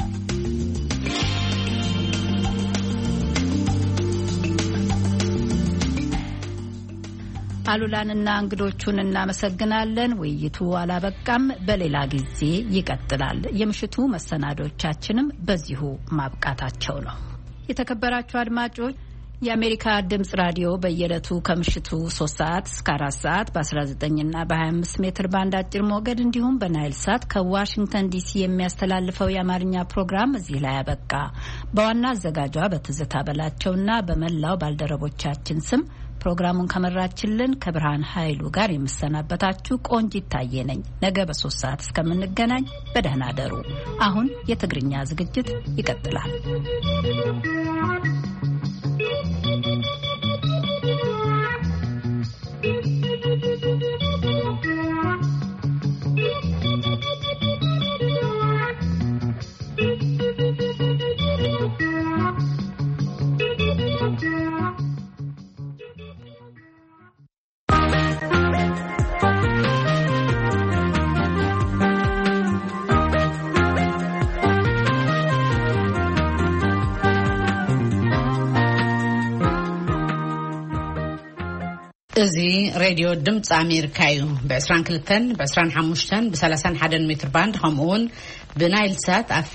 አሉላንና እንግዶቹን እናመሰግናለን። ውይይቱ አላበቃም፣ በሌላ ጊዜ ይቀጥላል። የምሽቱ መሰናዶቻችንም በዚሁ ማብቃታቸው ነው። የተከበራችሁ አድማጮች፣ የአሜሪካ ድምጽ ራዲዮ በየዕለቱ ከምሽቱ ሶስት ሰዓት እስከ አራት ሰዓት በ19 እና በ25 ሜትር ባንድ አጭር ሞገድ እንዲሁም በናይል ሳት ከዋሽንግተን ዲሲ የሚያስተላልፈው የአማርኛ ፕሮግራም እዚህ ላይ አበቃ። በዋና አዘጋጇ በትዝታ በላቸውና በመላው ባልደረቦቻችን ስም ፕሮግራሙን ከመራችልን ከብርሃን ኃይሉ ጋር የምሰናበታችሁ ቆንጂት ታዬ ነኝ። ነገ በሶስት ሰዓት እስከምንገናኝ በደህና አደሩ። አሁን የትግርኛ ዝግጅት ይቀጥላል። እዚ ሬድዮ ድምጽ አሜሪካ እዩ በ22 በ25 በ31 በ31 ሜትር ባንድ ከምኡውን ብናይል ሳት